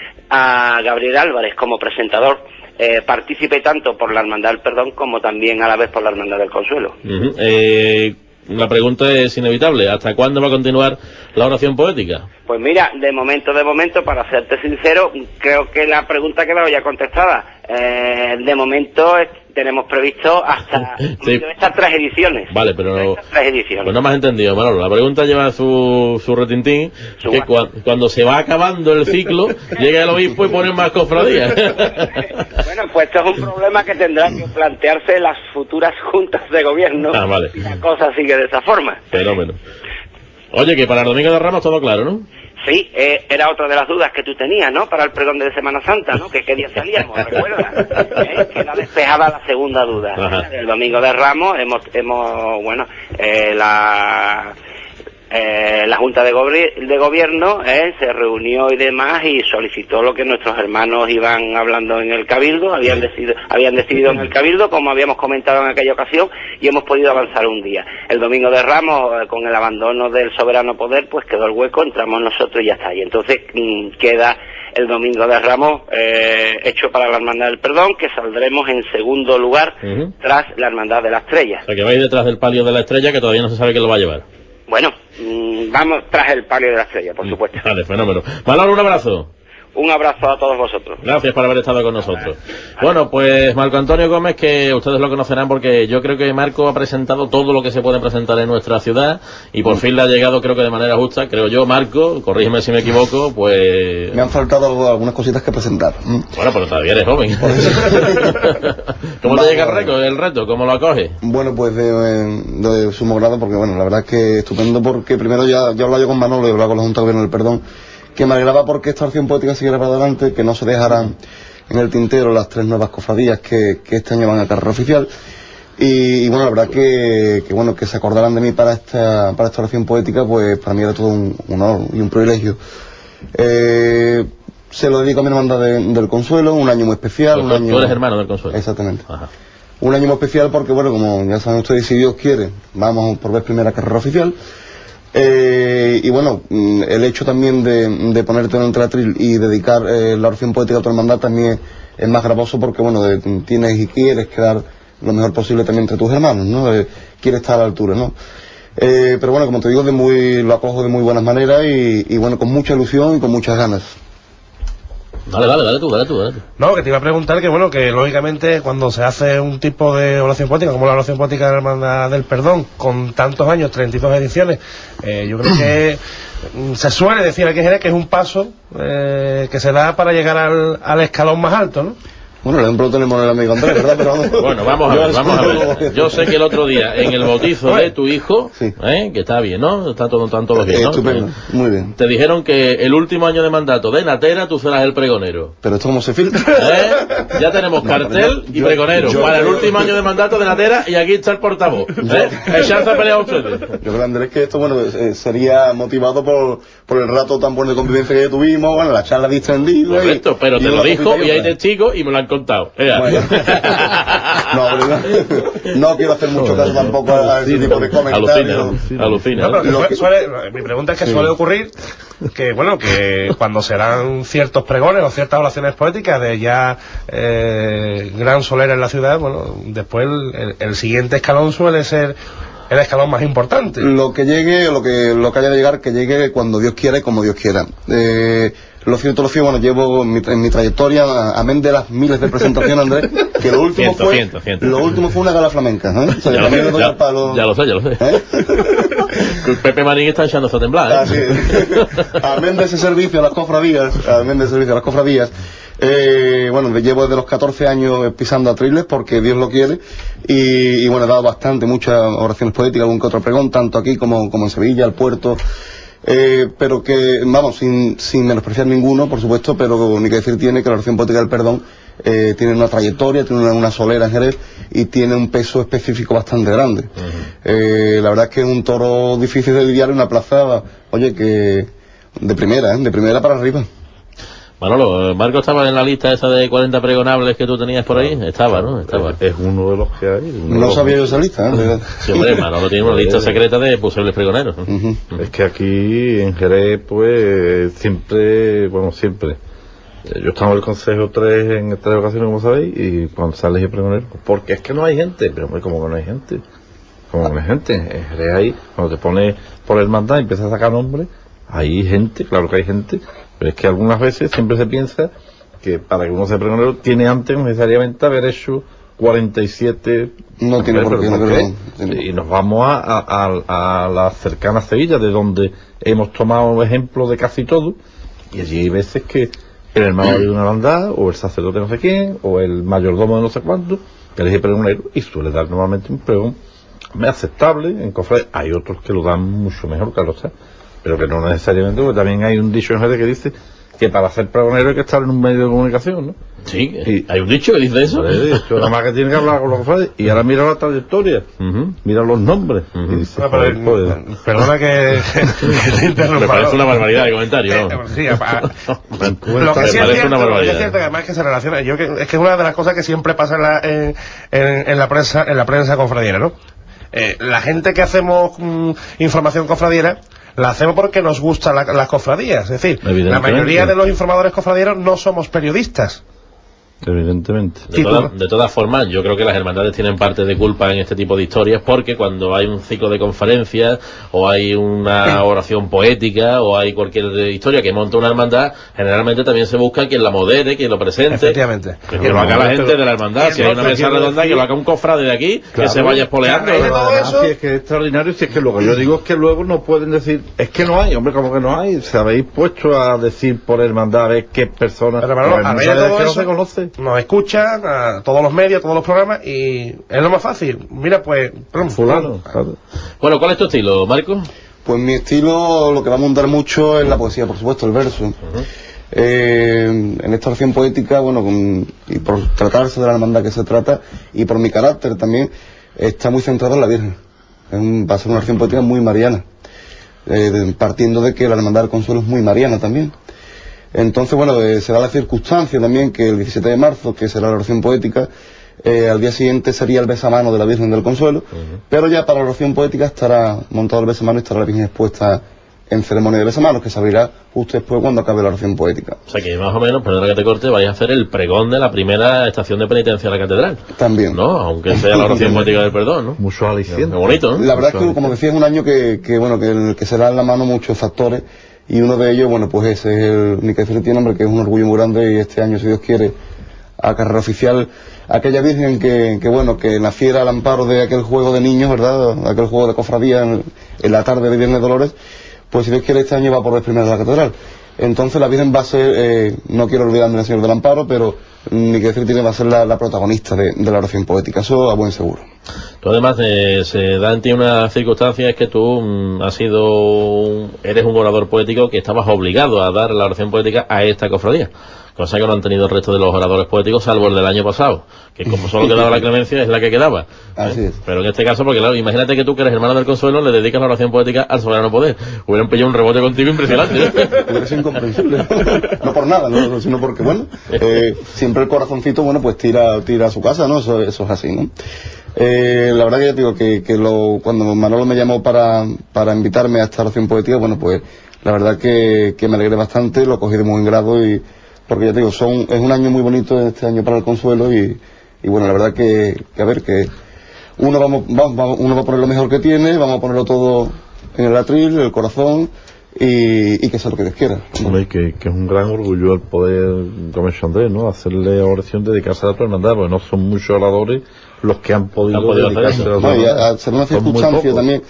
Speaker 9: a Gabriel Álvarez como presentador. Eh, partícipe tanto por la Hermandad del Perdón como también a la vez por la Hermandad del Consuelo.
Speaker 2: Uh-huh. eh... La pregunta es inevitable. ¿Hasta cuándo va a continuar la oración poética?
Speaker 9: Pues mira, de momento, de momento, para serte sincero, creo que la pregunta ha quedado ya contestada. Eh, de momento eh, tenemos previsto hasta
Speaker 2: Sí.
Speaker 9: estas tres ediciones.
Speaker 2: Vale, pero
Speaker 9: Estas tres ediciones.
Speaker 2: pues no me has entendido, Manolo. La pregunta lleva su, su retintín,
Speaker 9: Su
Speaker 2: que cua- cuando se va acabando el ciclo, llega el obispo y pone más cofradías.
Speaker 9: Bueno, pues esto es un problema que tendrán que plantearse las futuras juntas de gobierno.
Speaker 2: Ah, vale.
Speaker 9: Si la cosa sigue de esa forma.
Speaker 2: Fenómeno. Oye, que para el Domingo de Ramos todo claro, ¿no?
Speaker 9: Sí, eh, era otra de las dudas que tú tenías, ¿no? Para el pregón de Semana Santa, ¿no? Que qué día salíamos, ¿recuerdas? ¿Eh? Queda despejada la segunda duda.
Speaker 2: Ajá.
Speaker 9: El Domingo de Ramos hemos, hemos bueno, eh, la... Eh, la Junta de, Gobi- de Gobierno eh, se reunió y demás y solicitó lo que nuestros hermanos iban hablando en el Cabildo, habían decidido, habían decidido en el Cabildo, como habíamos comentado en aquella ocasión, y hemos podido avanzar un día. El Domingo de Ramos, eh, con el abandono del soberano poder, pues quedó el hueco, entramos nosotros y ya está. Y entonces mmm, queda el Domingo de Ramos eh, hecho para la Hermandad del Perdón, que saldremos en segundo lugar
Speaker 2: Uh-huh.
Speaker 9: tras la Hermandad de la Estrella.
Speaker 2: O sea, que vais detrás del palio de la estrella, que todavía no se sabe quién lo va a llevar.
Speaker 9: Bueno, mmm, vamos tras el palio de la Estrella, por supuesto.
Speaker 2: Vale, fenómeno. Manolo, un abrazo.
Speaker 9: Un abrazo a todos vosotros.
Speaker 2: Gracias por haber estado con nosotros. Bueno, pues Marco Antonio Gómez, que ustedes lo conocerán porque yo creo que Marco ha presentado todo lo que se puede presentar en nuestra ciudad y por fin le ha llegado, creo que de manera justa, creo yo, Marco, corrígeme si me equivoco, pues...
Speaker 14: Me han faltado algunas cositas que presentar.
Speaker 2: Bueno, pero todavía eres joven. ¿Cómo te llega el reto, el reto? ¿Cómo lo acoges?
Speaker 14: Bueno, pues de, de sumo grado, porque bueno, la verdad es que estupendo, porque primero ya, ya hablaba yo con Manolo y hablaba con la Junta de Gobierno del Perdón, que me alegraba porque esta acción poética siguiera para adelante, que no se dejaran en el tintero las tres nuevas cofradías que, que este año van a carrera oficial. Y, y bueno, la verdad que, que bueno, que se acordaran de mí para esta, para esta oración poética, pues para mí era todo un, un honor y un privilegio. Eh, se lo dedico a mi hermandad de, del Consuelo, un año muy especial.
Speaker 2: Tú,
Speaker 14: un año...
Speaker 2: tú eres hermano del Consuelo.
Speaker 14: Exactamente.
Speaker 2: Ajá.
Speaker 14: Un año muy especial porque, bueno, como ya saben ustedes, si Dios quiere, vamos por vez primera carrera oficial. Eh, y bueno, el hecho también de, de ponerte en el atril y dedicar eh, la oración poética a tu hermandad también es, es más gravoso porque, bueno, de, tienes y quieres quedar lo mejor posible también entre tus hermanos, ¿no? Eh, quieres estar a la altura, ¿no? Eh, pero bueno, como te digo, de muy, lo acojo de muy buenas maneras y, y bueno, con mucha ilusión y con muchas ganas.
Speaker 2: Dale, dale, dale tú, dale tú, dale tú.
Speaker 6: No, que te iba a preguntar que, bueno, que lógicamente cuando se hace un tipo de oración poética, como la oración poética de la Hermandad del Perdón, con tantos años, treinta y dos ediciones, eh, yo creo que mm, se suele decir aquí en Jerez que es un paso eh, que se da para llegar al, al escalón más alto, ¿no?
Speaker 14: Bueno, el ejemplo lo tenemos en el amigo Andrés, ¿verdad? Pero vamos.
Speaker 2: Bueno, vamos a ver, vamos a ver. Yo sé que el otro día, en el bautizo de tu hijo,
Speaker 14: sí.
Speaker 2: ¿eh? Que está bien, ¿no? Está todo, están todos bien, ¿no?
Speaker 14: Estupendo, muy bien.
Speaker 2: Te dijeron que el último año de mandato de Natera tú serás el pregonero.
Speaker 14: Pero esto cómo se filtra.
Speaker 2: ¿Eh? Ya tenemos
Speaker 14: No,
Speaker 2: cartel
Speaker 14: yo-
Speaker 2: y
Speaker 14: yo-
Speaker 2: pregonero
Speaker 14: yo
Speaker 2: para el
Speaker 14: creo-
Speaker 2: último año de mandato de Natera y aquí está el portavoz. ¿Eh? Echarse a pelear a ustedes.
Speaker 14: Yo creo, Andrés, que esto, bueno, eh, sería motivado por, por el rato tan bueno de convivencia que tuvimos, bueno, la charla distendida.
Speaker 2: Correcto, pero
Speaker 14: y
Speaker 2: te lo
Speaker 14: una
Speaker 2: dijo
Speaker 14: cosita
Speaker 2: y hay
Speaker 14: otra.
Speaker 2: testigos y me lo han contado. Ea.
Speaker 14: Bueno. No, pero no, no quiero hacer mucho caso tampoco a, a ese tipo de comentarios.
Speaker 2: Alucina, alucina.
Speaker 6: No, pero que
Speaker 14: Lo
Speaker 6: suele-
Speaker 14: que-
Speaker 6: suele- mi pregunta es que
Speaker 14: Sí.
Speaker 6: suele ocurrir que, bueno, que cuando se dan ciertos pregones o ciertas oraciones poéticas de ya eh, gran solera en la ciudad, bueno, después el, el- el siguiente escalón suele ser el escalón más importante.
Speaker 14: Lo que llegue, lo que, lo que haya de llegar, que llegue cuando Dios quiera y como Dios quiera. Eh, lo cierto, lo cierto, bueno, llevo en mi, en mi trayectoria, a- amén de las miles de presentaciones, Andrés, que lo último
Speaker 2: Ciento,
Speaker 14: fue,
Speaker 2: ciento, ciento.
Speaker 14: lo último fue una gala flamenca, ¿eh? O sea,
Speaker 2: Ya lo,
Speaker 14: también le doy
Speaker 2: ya-
Speaker 14: el palo.
Speaker 2: ya lo sé, ya lo sé.
Speaker 14: ¿Eh?
Speaker 2: Pepe Marín está echándose a temblar, ¿eh?
Speaker 14: Así es. Amén de ese servicio a las cofradías, amén de ese servicio a las cofradías. Eh, bueno, llevo desde los catorce años pisando atriles porque Dios lo quiere y, y bueno, he dado bastante, muchas oraciones poéticas, algún que otro pregón, tanto aquí como, como en Sevilla, el puerto. Eh, pero que, vamos, sin, sin menospreciar ninguno, por supuesto, pero ni que decir tiene que la oración poética del perdón eh, tiene una trayectoria, tiene una, una solera en Jerez y tiene un peso específico bastante grande. Eh, la verdad es que es un toro difícil de lidiar en una plaza, oye, que de primera, ¿eh? De primera para arriba.
Speaker 2: Manolo, Marco estaba en la lista esa de cuarenta pregonables que tú tenías por ahí. Estaba, ¿no? Estaba.
Speaker 7: Es uno de los que hay. uno de
Speaker 14: No
Speaker 7: los-
Speaker 14: sabía yo esa lista, ¿eh?
Speaker 2: Sí, hombre, Manolo tiene una lista secreta de posibles pregoneros.
Speaker 14: Uh-huh.
Speaker 7: Es que aquí en Jerez, pues, siempre, bueno, siempre. Eh, Yo estaba en el consejo tres en tres ocasiones, como sabéis, y cuando sale el pregonero, porque es que no hay gente, pero hombre, como que no hay gente, como que no hay gente, en Jerez hay, cuando te pones por el hermandad y empiezas a sacar nombres, hay gente, claro que hay gente, pero es que algunas veces siempre se piensa que para que uno sea pregonero tiene antes necesariamente haber hecho cuarenta y siete...
Speaker 14: No tiene por qué, no creo.
Speaker 7: Y nos vamos a, a, a, a la cercana Sevilla, de donde hemos tomado ejemplo de casi todo, y allí hay veces que el hermano de una hermandad, o el sacerdote no sé quién, o el mayordomo de no sé cuánto, que elige pregonero, y suele dar normalmente un pregón aceptable en cofrades. Hay otros que lo dan mucho mejor, claro está, pero que no necesariamente, porque también hay un dicho en Jerez que dice que para ser pregonero hay que estar en un medio de comunicación, ¿no?
Speaker 2: Sí, y hay un dicho que dice eso.
Speaker 7: Vale, esto nada más que tiene que hablar con los cofrades, y ahora mira la trayectoria, uh-huh. mira los nombres, uh-huh. y dice,
Speaker 6: no, pero, pues, perdona que, que te interrumpa.
Speaker 2: Me parece una barbaridad de comentario, ¿no?
Speaker 6: Eh, sí, a, a, lo que sí es cierto, lo que es cierto que además que se relaciona, yo que, es que es una de las cosas que siempre pasa en la, en, en, en la prensa, en la prensa cofradiera, ¿no? Eh, la gente que hacemos mm, información cofradiera la hacemos porque nos gustan la, las cofradías, es decir, la mayoría de los informadores cofradieros no somos periodistas.
Speaker 7: Evidentemente.
Speaker 2: De, toda, de todas formas, yo creo que las hermandades tienen parte de culpa en este tipo de historias, porque cuando hay un ciclo de conferencias, o hay una oración poética, o hay cualquier historia que monta una hermandad, generalmente también se busca quien la modere, quien lo presente.
Speaker 6: Efectivamente.
Speaker 2: Que, que lo haga la gente de la hermandad. Si hay una mesa redonda, que lo haga un cofrade de aquí, claro, que se vaya espoleando.
Speaker 7: Claro, eso... Si es que es extraordinario, si es que lo que yo digo es que luego no pueden decir, es que no hay, hombre, como que no hay. Se habéis puesto a decir por hermandad a ver qué personas.
Speaker 6: Pero, hermano, a ver, todo que no se conoce. Nos escuchan a todos los medios, a todos los programas, y es lo más fácil. Mira, pues, prum,
Speaker 7: fulano. Claro.
Speaker 2: Bueno, ¿cuál es tu estilo, Marco?
Speaker 14: Pues mi estilo, lo que va a montar mucho es la poesía, por supuesto, el verso. Uh-huh. eh, en esta oración poética, bueno, con, y por tratarse de la hermandad que se trata, y por mi carácter también, está muy centrado en la Virgen. Es un, va a ser una oración poética muy mariana, eh, de, partiendo de que la hermandad del Consuelo es muy mariana también. Entonces, bueno, eh, será la circunstancia también que el diecisiete de marzo, que será la oración poética, eh, al día siguiente sería el besamano de la Virgen del Consuelo, uh-huh. pero ya para la oración poética estará montado el besamano y estará la Virgen expuesta en ceremonia de besamanos, que se abrirá justo después cuando acabe la oración poética.
Speaker 2: O sea que más o menos, perdona que te corte, vais a hacer el pregón de la primera estación de penitencia de la catedral.
Speaker 14: También.
Speaker 2: ¿No? Aunque sea la oración poética del perdón, ¿no?
Speaker 7: Mucho aliciente.
Speaker 2: Qué bonito, ¿no?
Speaker 14: La verdad es que, como decía, es un año que, que bueno, que, el, que se da en la mano muchos factores, y uno de ellos, bueno, pues ese es el, ni que decir tiene, hombre, que es un orgullo muy grande, y este año, si Dios quiere, a carrera oficial, aquella Virgen que, que bueno, que naciera al amparo de aquel juego de niños, ¿verdad?, aquel juego de cofradía en, en la tarde de Viernes Dolores, pues si Dios quiere este año va por vez primera de la catedral. Entonces la Virgen va a ser, eh, no quiero olvidarme del Señor del Amparo, pero ni que decir tiene, va a ser la, la protagonista de, de la oración poética, eso a buen seguro.
Speaker 2: Tú además eh, se da en ti una circunstancia, es que tú mm, has sido, un, eres un orador poético que estabas obligado a dar la oración poética a esta cofradía, cosa que no han tenido el resto de los oradores poéticos, salvo el del año pasado, que como solo quedaba la clemencia es la que quedaba.
Speaker 14: Así
Speaker 2: ¿eh?
Speaker 14: es.
Speaker 2: Pero en este caso, porque claro, imagínate que tú, que eres hermano del Consuelo, le dedicas la oración poética al soberano poder. Hubieran pillado un rebote contigo impresionante, ¿eh?
Speaker 14: Hubiera sido incomprensible. No por nada, ¿no? Sino porque, bueno, eh, siempre el corazoncito, bueno, pues tira, tira a su casa, ¿no? Eso, eso es así, ¿no? Eh, la verdad que ya digo que, que lo, cuando Manolo me llamó para, para invitarme a esta oración poética, bueno, pues la verdad que, que me alegré bastante, lo cogí de muy buen grado, y porque ya te digo, son, es un año muy bonito este año para el Consuelo, y, y bueno, la verdad que, que a ver, que uno vamos, vamos, uno va a poner lo mejor que tiene, vamos a ponerlo todo en el atril, el corazón, y, y que sea lo que Dios quiera.
Speaker 7: Hombre, que, que es un gran orgullo el poder, como ha dicho Andrés, ¿no?, hacerle oración, dedicarse a la hermandad, porque no son muchos oradores los que han podido,
Speaker 2: han podido
Speaker 7: dedicarse
Speaker 2: hacer
Speaker 7: a la
Speaker 14: no, y a, a hacer una circunstancia también.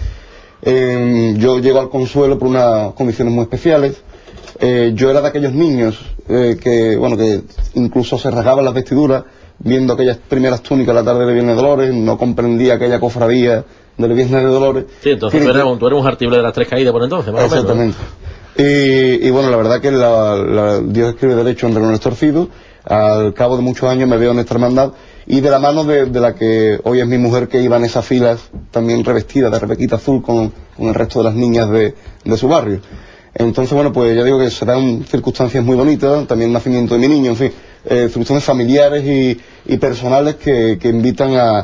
Speaker 14: Eh, yo llego al Consuelo por unas condiciones muy especiales. Eh, yo era de aquellos niños eh, que, bueno, que incluso se rasgaban las vestiduras viendo aquellas primeras túnicas la tarde de Viernes de Dolores, no comprendía aquella cofradía del Viernes de Dolores.
Speaker 2: Sí, entonces tú eres, un, tú eres un jartible de las tres caídas por entonces, más
Speaker 14: exactamente.
Speaker 2: O menos,
Speaker 14: ¿no? y, y bueno, la verdad que la, la, Dios escribe derecho entre los torcidos. Al cabo de muchos años me veo en esta hermandad, y de la mano de, de la que hoy es mi mujer, que iba en esas filas también revestida de rebequita azul con, con el resto de las niñas de, de su barrio. Entonces, bueno, pues ya digo que serán circunstancias muy bonitas, también el nacimiento de mi niño, en fin, eh, circunstancias familiares y, y personales que, que invitan a,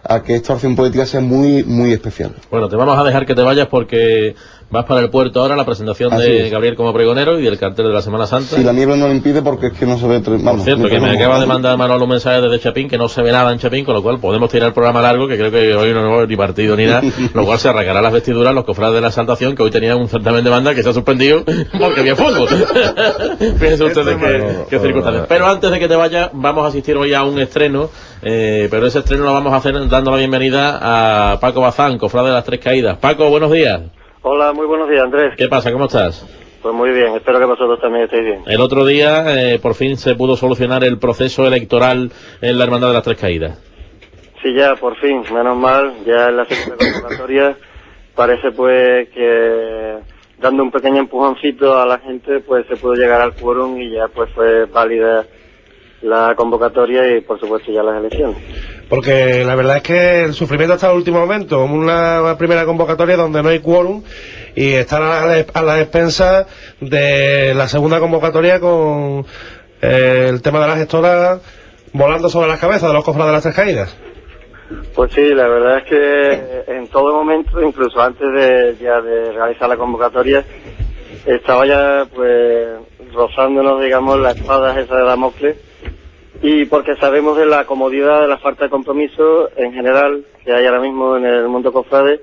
Speaker 14: a que esta acción política sea muy, muy especial.
Speaker 2: Bueno, te vamos a dejar que te vayas porque vas para el puerto ahora, la presentación
Speaker 14: Así
Speaker 2: de
Speaker 14: es.
Speaker 2: Gabriel como pregonero y del cartel de la Semana Santa.
Speaker 14: Si la niebla no lo impide, porque es que no se ve... Vamos,
Speaker 2: Por cierto, que me acaba de mandar Manuel un mensaje desde Chapín que no se ve nada en Chapín, con lo cual podemos tirar el programa largo, que creo que hoy no va a haber ni partido ni nada, lo cual se arrancará las vestiduras los cofrades de la Exaltación, que hoy tenían un certamen de banda que se ha suspendido porque había fútbol. Fíjense ustedes qué, qué circunstancias. Pero antes de que te vayas, vamos a asistir hoy a un estreno, eh, pero ese estreno lo vamos a hacer dando la bienvenida a Paco Bazán, cofrade de las Tres Caídas. Paco, buenos días.
Speaker 15: Hola, muy buenos días, Andrés.
Speaker 2: ¿Qué pasa? ¿Cómo estás?
Speaker 15: Pues muy bien, espero que vosotros también estéis bien.
Speaker 2: El otro día, eh, por fin se pudo solucionar el proceso electoral en la Hermandad de las Tres Caídas.
Speaker 15: Sí, ya, por fin, menos mal, ya en la segunda convocatoria parece pues que dando un pequeño empujoncito a la gente pues se pudo llegar al quórum y ya pues fue válida la convocatoria y por supuesto ya las elecciones.
Speaker 6: Porque la verdad es que el sufrimiento hasta el último momento, una primera convocatoria donde no hay quórum y estar a la, a la expensa de la segunda convocatoria con eh, el tema de las gestoras volando sobre las cabezas de los cofrades de las Tres Caídas.
Speaker 15: Pues sí, la verdad es que en todo momento, incluso antes de ya de realizar la convocatoria, estaba ya pues rozándonos, digamos, las espadas esas de Damocles, y porque sabemos de la comodidad, de la falta de compromiso en general que hay ahora mismo en el mundo cofrade,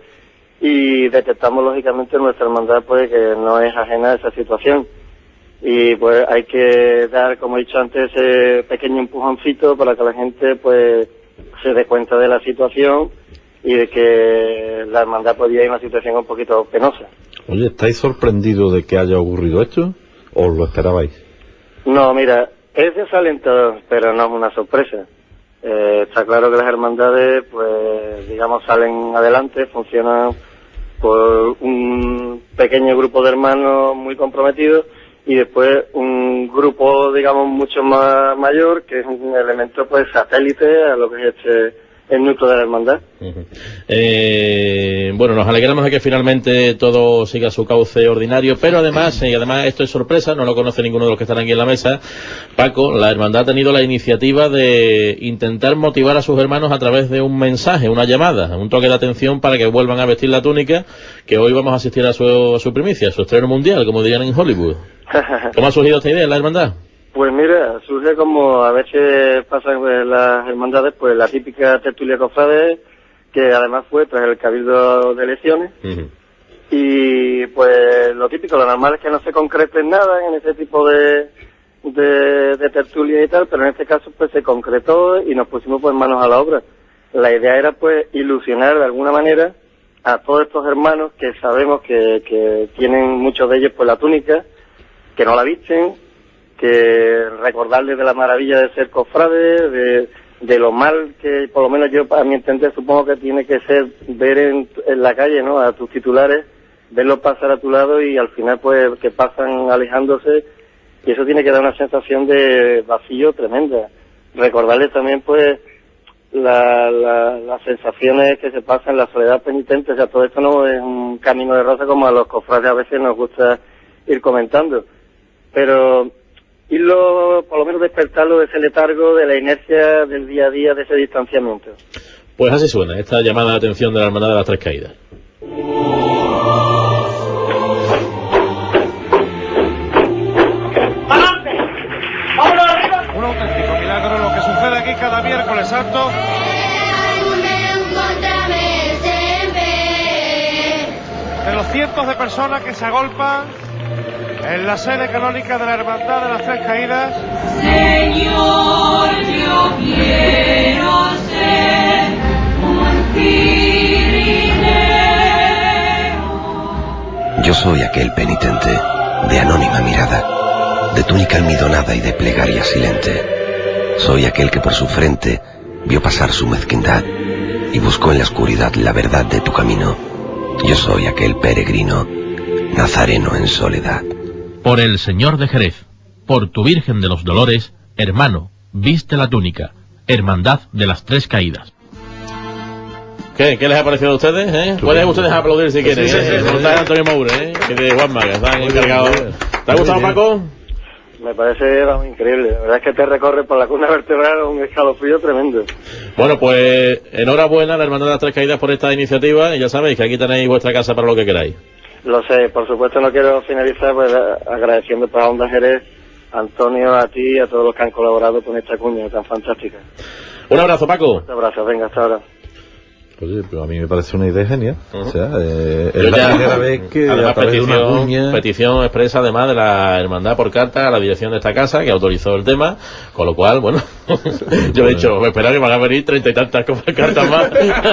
Speaker 15: y detectamos lógicamente nuestra hermandad pues que no es ajena a esa situación, y pues hay que dar, como he dicho antes, ese pequeño empujoncito para que la gente pues se dé cuenta de la situación y de que la hermandad podía ir en una situación un poquito penosa.
Speaker 7: Oye, ¿estáis sorprendidos de que haya ocurrido esto? ¿O lo esperabais?
Speaker 15: No, mira, es desalentador, pero no es una sorpresa. Eh, está claro que las hermandades, pues, digamos, salen adelante, funcionan por un pequeño grupo de hermanos muy comprometidos y después un grupo, digamos, mucho más mayor, que es un elemento, pues, satélite a lo que es este el núcleo de la hermandad.
Speaker 2: Uh-huh. Eh, bueno, nos alegramos de que finalmente todo siga su cauce ordinario, pero además, y además esto es sorpresa, no lo conoce ninguno de los que están aquí en la mesa, Paco, la hermandad ha tenido la iniciativa de intentar motivar a sus hermanos a través de un mensaje, una llamada, un toque de atención para que vuelvan a vestir la túnica, que hoy vamos a asistir a su, a su primicia, a su estreno mundial, como dirían en Hollywood. ¿Cómo ha surgido esta idea en la hermandad?
Speaker 15: Pues mira, surge como a veces pasa en las hermandades, pues la típica tertulia cofrade, que además fue tras el cabildo de elecciones, uh-huh. Y pues lo típico, lo normal es que no se concrete nada en ese tipo de, de, de tertulia y tal, pero en este caso pues se concretó y nos pusimos pues manos a la obra. La idea era pues ilusionar de alguna manera a todos estos hermanos que sabemos que, que tienen muchos de ellos pues la túnica, que no la visten, que recordarles de la maravilla de ser cofrade, de, de lo mal que, por lo menos yo, a mi entender, supongo que tiene que ser ver en, en la calle, ¿no?, a tus titulares, verlos pasar a tu lado y al final, pues, que pasan alejándose, y eso tiene que dar una sensación de vacío tremenda. Recordarles también, pues, la, la, las sensaciones que se pasan, la soledad penitente, o sea, todo esto no es un camino de rosa como a los cofrades a veces nos gusta ir comentando, pero irlo, por lo menos despertarlo de ese letargo, de la inercia del día a día, de ese distanciamiento.
Speaker 2: Pues así suena esta llamada de atención de la Hermandad de las Tres Caídas.
Speaker 3: ¡Adelante! ¡Vámonos arriba! Un auténtico milagro lo que sucede aquí cada miércoles santo. De los cientos de personas que se agolpan en la sede canónica de la Hermandad de las Tres Caídas.
Speaker 16: Señor, yo quiero ser un cirineo.
Speaker 17: Yo soy aquel penitente de anónima mirada, de túnica almidonada y de plegaria silente. Soy aquel que por su frente vio pasar su mezquindad y buscó en la oscuridad la verdad de tu camino. Yo soy aquel peregrino, nazareno en soledad.
Speaker 18: Por el Señor de Jerez, por tu Virgen de los Dolores, hermano, viste la túnica, Hermandad de las Tres Caídas.
Speaker 2: ¿Qué, ¿Qué les ha parecido a ustedes? ¿Eh? Pueden ustedes aplaudir si quieren. Sí, sí, ¿eh? Sí, sí, sí. Antonio Moure, ¿eh? Que de Juanma, que están encargados. ¿Te ha gustado, Paco?
Speaker 15: Me parece, vamos, increíble. La verdad es que te recorre por la columna vertebral un escalofrío tremendo.
Speaker 2: Bueno, pues enhorabuena a la Hermandad de las Tres Caídas por esta iniciativa y ya sabéis que aquí tenéis vuestra casa para lo que queráis.
Speaker 15: Lo sé, por supuesto no quiero finalizar pues agradeciendo pues, a Onda Jerez, a Antonio, a ti y a todos los que han colaborado con esta cuña tan fantástica.
Speaker 2: Un abrazo, Paco.
Speaker 15: Un abrazo, venga, hasta ahora.
Speaker 7: Oye, pero a mí me parece una idea genial. Uh-huh. O sea, eh,
Speaker 2: es
Speaker 7: la
Speaker 2: ya,
Speaker 7: primera vez que
Speaker 2: además,
Speaker 7: a través
Speaker 2: petición,
Speaker 7: de una cuña...
Speaker 2: petición expresa además de la hermandad por carta a la dirección de esta casa que autorizó el tema, con lo cual, bueno, yo he dicho, me esperan y van a venir treinta y tantas cartas más.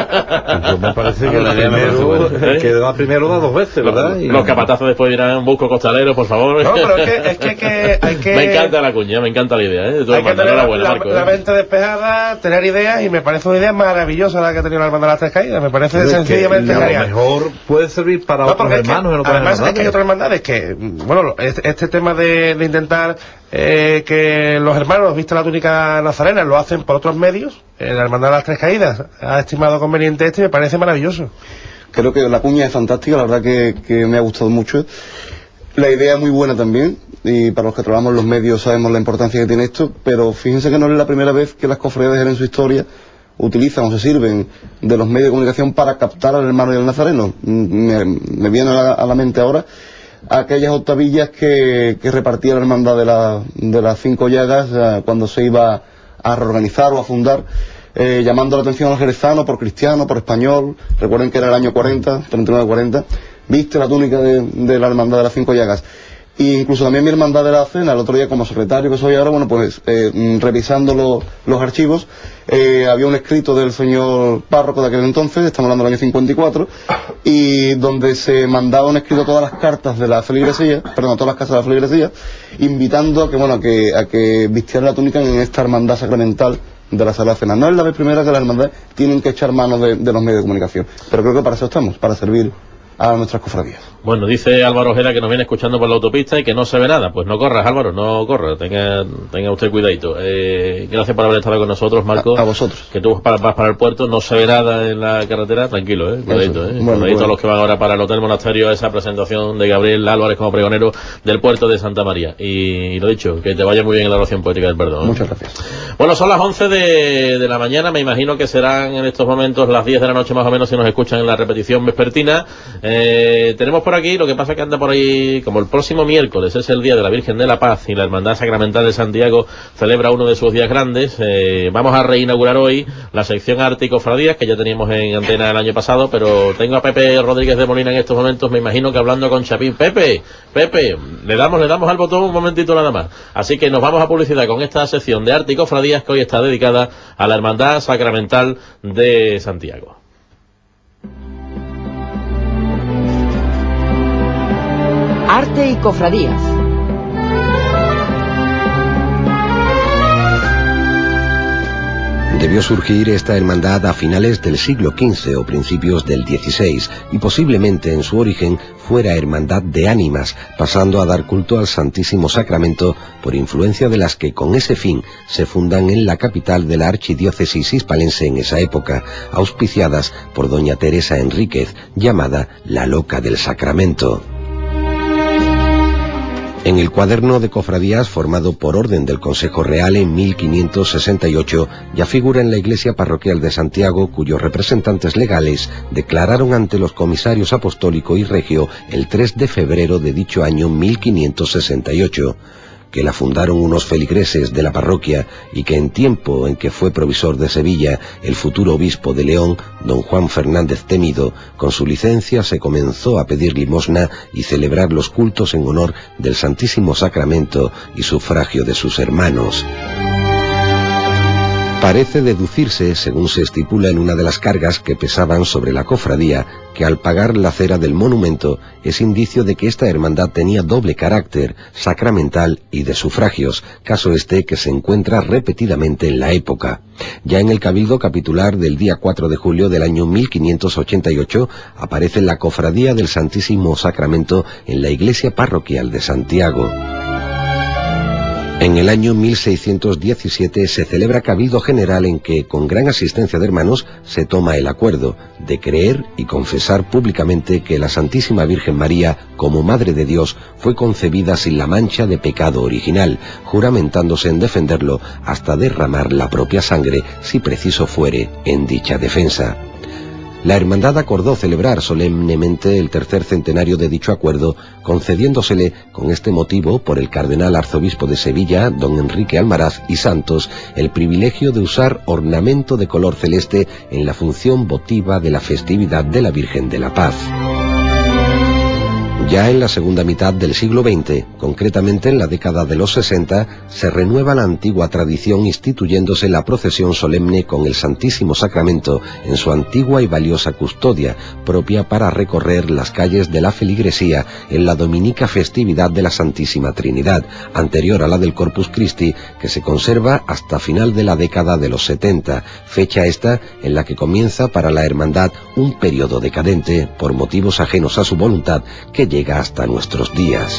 Speaker 7: Yo me parece que la primero, ¿eh? que da primero da dos veces, ¿verdad?
Speaker 2: Los,
Speaker 7: y...
Speaker 2: los capatazos después dirán, busco costalero, por favor.
Speaker 6: No, pero es que, es que, que hay que...
Speaker 2: Me encanta la cuña, me encanta la idea, ¿eh? De todas
Speaker 6: hay que
Speaker 2: maneras,
Speaker 6: tener
Speaker 2: buena,
Speaker 6: la,
Speaker 2: Marco,
Speaker 6: la
Speaker 2: ¿eh?
Speaker 6: mente despejada, tener ideas, y me parece una idea maravillosa la que ha tenido la Hermandad de las Tres Caídas. Me parece sencillamente
Speaker 7: a lo mejor puede servir para
Speaker 6: no,
Speaker 7: otros hermanos
Speaker 6: que,
Speaker 7: en otras
Speaker 6: además
Speaker 7: hermandades.
Speaker 6: es que hay otras hermandades que, bueno, este, este tema de, de intentar eh, que los hermanos vistan la túnica nazarena lo hacen por otros medios. eh, la Hermandad de las Tres Caídas ha estimado conveniente este y me parece maravilloso.
Speaker 14: Creo que la cuña es fantástica, la verdad que, que me ha gustado mucho. La idea es muy buena también, y para los que trabajamos en los medios sabemos la importancia que tiene esto, pero fíjense que no es la primera vez que las cofradías de Jerez en su historia utilizan o se sirven de los medios de comunicación para captar al hermano y al nazareno. Me, me viene a la, a la mente ahora aquellas octavillas que, que repartía la hermandad de, la, de las cinco llagas eh, cuando se iba a reorganizar o a fundar, eh, llamando la atención al jerezano por cristiano, por español. Recuerden que era el año cuarenta, treinta y nueve cuarenta, viste la túnica de, de la hermandad de las cinco llagas. Y incluso también mi hermandad de la cena, el otro día como secretario que soy ahora, bueno, pues eh, revisando lo, los archivos, eh, había un escrito del señor párroco de aquel entonces, estamos hablando del año cincuenta y cuatro, y donde se mandaba un escrito a todas las cartas de la feligresía, perdón, a todas las casas de la feligresía, invitando a que, bueno, a que, a que vistieran la túnica en esta hermandad sacramental de la Sagrada Cena. No es la vez primera que las hermandades tienen que echar mano de, de los medios de comunicación, pero creo que para eso estamos, para servir a nuestras cofradías.
Speaker 2: Bueno, dice Álvaro Ojeda que nos viene escuchando por la autopista y que no se ve nada. Pues no corras, Álvaro, no corras, tenga, tenga usted cuidadito. Eh, gracias por haber estado con nosotros, Marco.
Speaker 14: A, a vosotros.
Speaker 2: Que tú vas para, para el puerto, no se ve nada en la carretera, tranquilo, eh, cuidadito, eh.
Speaker 14: Bueno,
Speaker 2: cuidadito
Speaker 14: bueno.
Speaker 2: los que van ahora para el Hotel Monasterio a esa presentación de Gabriel Álvarez como pregonero del puerto de Santa María. Y, y lo dicho, que te vaya muy bien en la oración poética del perdón. ¿eh?
Speaker 14: Muchas gracias.
Speaker 2: Bueno, son las once de, de la mañana, me imagino que serán en estos momentos las diez de la noche más o menos si nos escuchan en la repetición vespertina. Eh, tenemos por aquí, lo que pasa es que anda por ahí, como el próximo miércoles es el Día de la Virgen de la Paz y la Hermandad Sacramental de Santiago celebra uno de sus días grandes, eh, vamos a reinaugurar hoy la sección Arte y Cofradías que ya teníamos en antena el año pasado, pero tengo a Pepe Rodríguez de Molina en estos momentos, me imagino que hablando con Chapín. Pepe, Pepe, le damos, le damos al botón un momentito nada más. Así que nos vamos a publicidad con esta sección de Arte y Cofradías que hoy está dedicada a la Hermandad Sacramental de Santiago.
Speaker 19: Arte y Cofradías.
Speaker 17: Debió surgir esta hermandad a finales del siglo quince o principios del dieciséis y posiblemente en su origen fuera hermandad de ánimas, pasando a dar culto al Santísimo Sacramento por influencia de las que con ese fin se fundan en la capital de la archidiócesis hispalense en esa época, auspiciadas por doña Teresa Enríquez, llamada la Loca del Sacramento. En el cuaderno de cofradías formado por orden del Consejo Real en mil quinientos sesenta y ocho ya figura en la iglesia parroquial de Santiago, cuyos representantes legales declararon ante los comisarios apostólico y regio el tres de febrero de dicho año mil quinientos sesenta y ocho. Que la fundaron unos feligreses de la parroquia y que en tiempo en que fue provisor de Sevilla el futuro obispo de León, don Juan Fernández Temido, con su licencia se comenzó a pedir limosna y celebrar los cultos en honor del Santísimo Sacramento y sufragio de sus hermanos. Parece deducirse, según se estipula en una de las cargas que pesaban sobre la cofradía, que al pagar la cera del monumento es indicio de que esta hermandad tenía doble carácter, sacramental y de sufragios, caso este que se encuentra repetidamente en la época. Ya en el cabildo capitular del día cuatro de julio del año mil quinientos ochenta y ocho aparece la cofradía del Santísimo Sacramento en la iglesia parroquial de Santiago. En el año mil seiscientos diecisiete se celebra Cabildo General en que, con gran asistencia de hermanos, se toma el acuerdo de creer y confesar públicamente que la Santísima Virgen María, como Madre de Dios, fue concebida sin la mancha de pecado original, juramentándose en defenderlo hasta derramar la propia sangre, si preciso fuere, en dicha defensa. La Hermandad acordó celebrar solemnemente el tercer centenario de dicho acuerdo, concediéndosele con este motivo por el cardenal arzobispo de Sevilla, don Enrique Almaraz y Santos, el privilegio de usar ornamento de color celeste en la función votiva de la festividad de la Virgen de la Paz. Ya en la segunda mitad del siglo veinte, concretamente en la década de los sesenta, se renueva la antigua tradición instituyéndose la procesión solemne con el Santísimo Sacramento en su antigua y valiosa custodia, propia para recorrer las calles de la feligresía en la dominica festividad de la Santísima Trinidad, anterior a la del Corpus Christi, que se conserva hasta final de la década de los setenta, fecha esta en la que comienza para la hermandad un periodo decadente, por motivos ajenos a su voluntad, que llega hasta nuestros días.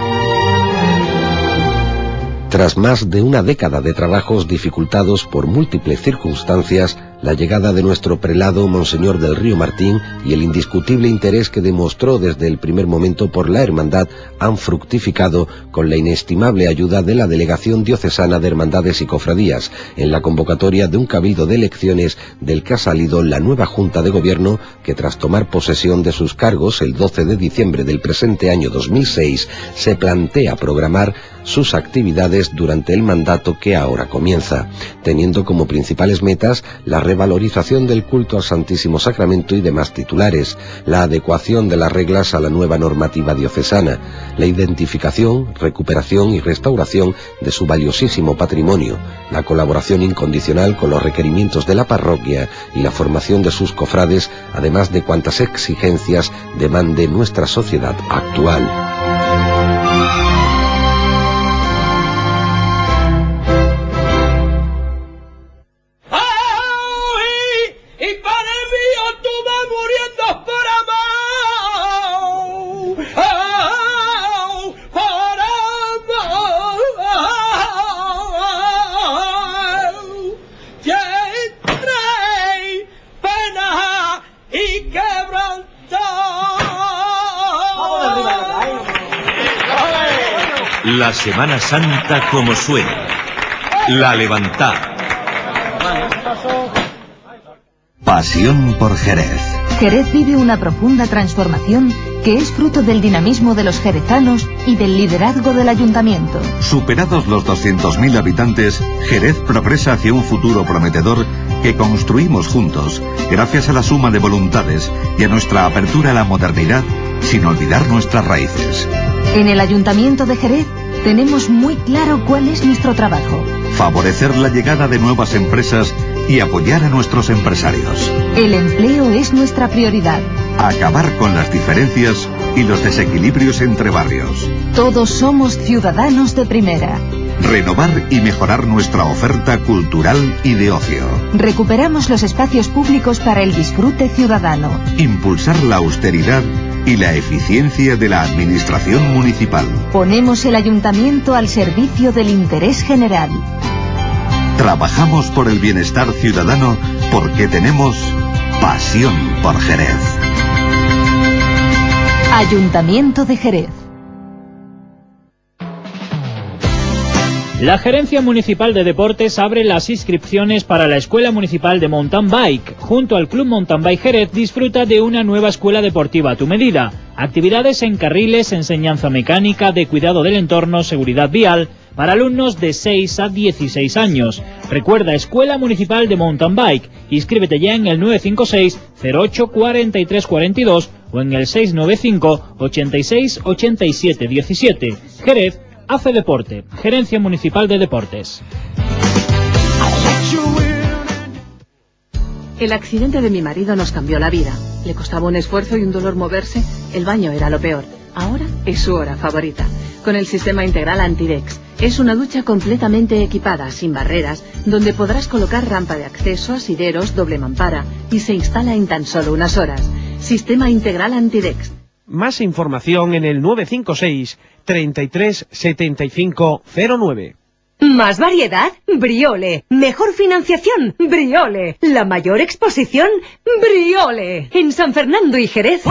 Speaker 17: Tras más de una década de trabajos dificultados por múltiples circunstancias, la llegada de nuestro prelado Monseñor del Río Martín y el indiscutible interés que demostró desde el primer momento por la hermandad han fructificado con la inestimable ayuda de la Delegación Diocesana de Hermandades y Cofradías en la convocatoria de un cabildo de elecciones del que ha salido la nueva Junta de Gobierno, que tras tomar posesión de sus cargos el doce de diciembre del presente año dos mil seis se plantea programar sus actividades durante el mandato que ahora comienza, teniendo como principales metas la revalorización del culto al Santísimo Sacramento y demás titulares, la adecuación de las reglas a la nueva normativa diocesana, la identificación, recuperación y restauración de su valiosísimo patrimonio, la colaboración incondicional con los requerimientos de la parroquia y la formación de sus cofrades, además de cuantas exigencias demande nuestra sociedad actual.
Speaker 1: La Semana Santa como suena. La Levantada.
Speaker 12: Pasión por Jerez.
Speaker 13: Jerez vive una profunda transformación que es fruto del dinamismo de los jerezanos y del liderazgo del ayuntamiento.
Speaker 12: Superados los doscientos mil habitantes, Jerez progresa hacia un futuro prometedor que construimos juntos, gracias a la suma de voluntades y a nuestra apertura a la modernidad, sin olvidar nuestras raíces.
Speaker 13: En el Ayuntamiento de Jerez tenemos muy claro cuál es nuestro trabajo.
Speaker 12: Favorecer la llegada de nuevas empresas y apoyar a nuestros empresarios.
Speaker 13: El empleo es nuestra prioridad.
Speaker 12: Acabar con las diferencias y los desequilibrios entre barrios.
Speaker 13: Todos somos ciudadanos de primera.
Speaker 12: Renovar y mejorar nuestra oferta cultural y de ocio.
Speaker 13: Recuperamos los espacios públicos para el disfrute ciudadano.
Speaker 12: Impulsar la austeridad y la eficiencia de la administración municipal.
Speaker 13: Ponemos el ayuntamiento al servicio del interés general.
Speaker 12: Trabajamos por el bienestar ciudadano porque tenemos pasión por Jerez.
Speaker 13: Ayuntamiento de Jerez.
Speaker 20: La Gerencia Municipal de Deportes abre las inscripciones para la Escuela Municipal de Mountain Bike. Junto al Club Mountain Bike Jerez disfruta de una nueva escuela deportiva a tu medida. Actividades en carriles, enseñanza mecánica, de cuidado del entorno, seguridad vial, para alumnos de seis a dieciséis años. Recuerda, Escuela Municipal de Mountain Bike. Inscríbete ya en el nueve cinco seis, cero ocho, cuatro tres cuatro dos o en el seis nueve cinco, ochenta y seis, ochenta y siete diecisiete. Jerez hace deporte. Gerencia Municipal de Deportes.
Speaker 21: El accidente de mi marido nos cambió la vida. Le costaba un esfuerzo y un dolor moverse. El baño era lo peor. Ahora es su hora favorita. Con el sistema integral Antidex. Es una ducha completamente equipada, sin barreras, donde podrás colocar rampa de acceso, asideros, doble mampara, y se instala en tan solo unas horas. Sistema integral Antidex.
Speaker 22: Más información en el nueve cinco seis, treinta y tres, setenta y cinco, cero nueve.
Speaker 4: Más variedad, Briole. Mejor financiación, Briole. La mayor exposición, Briole. En San Fernando y Jerez.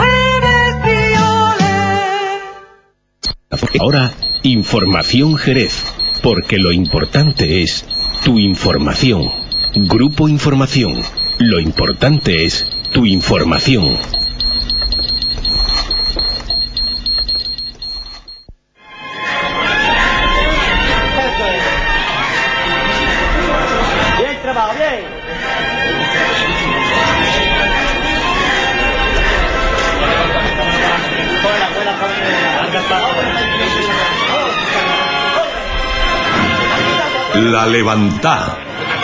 Speaker 22: Ahora, Información Jerez, porque lo importante es tu información. Grupo Información, lo importante es tu información.
Speaker 3: Bien trabajo, bien.
Speaker 1: La Levantada.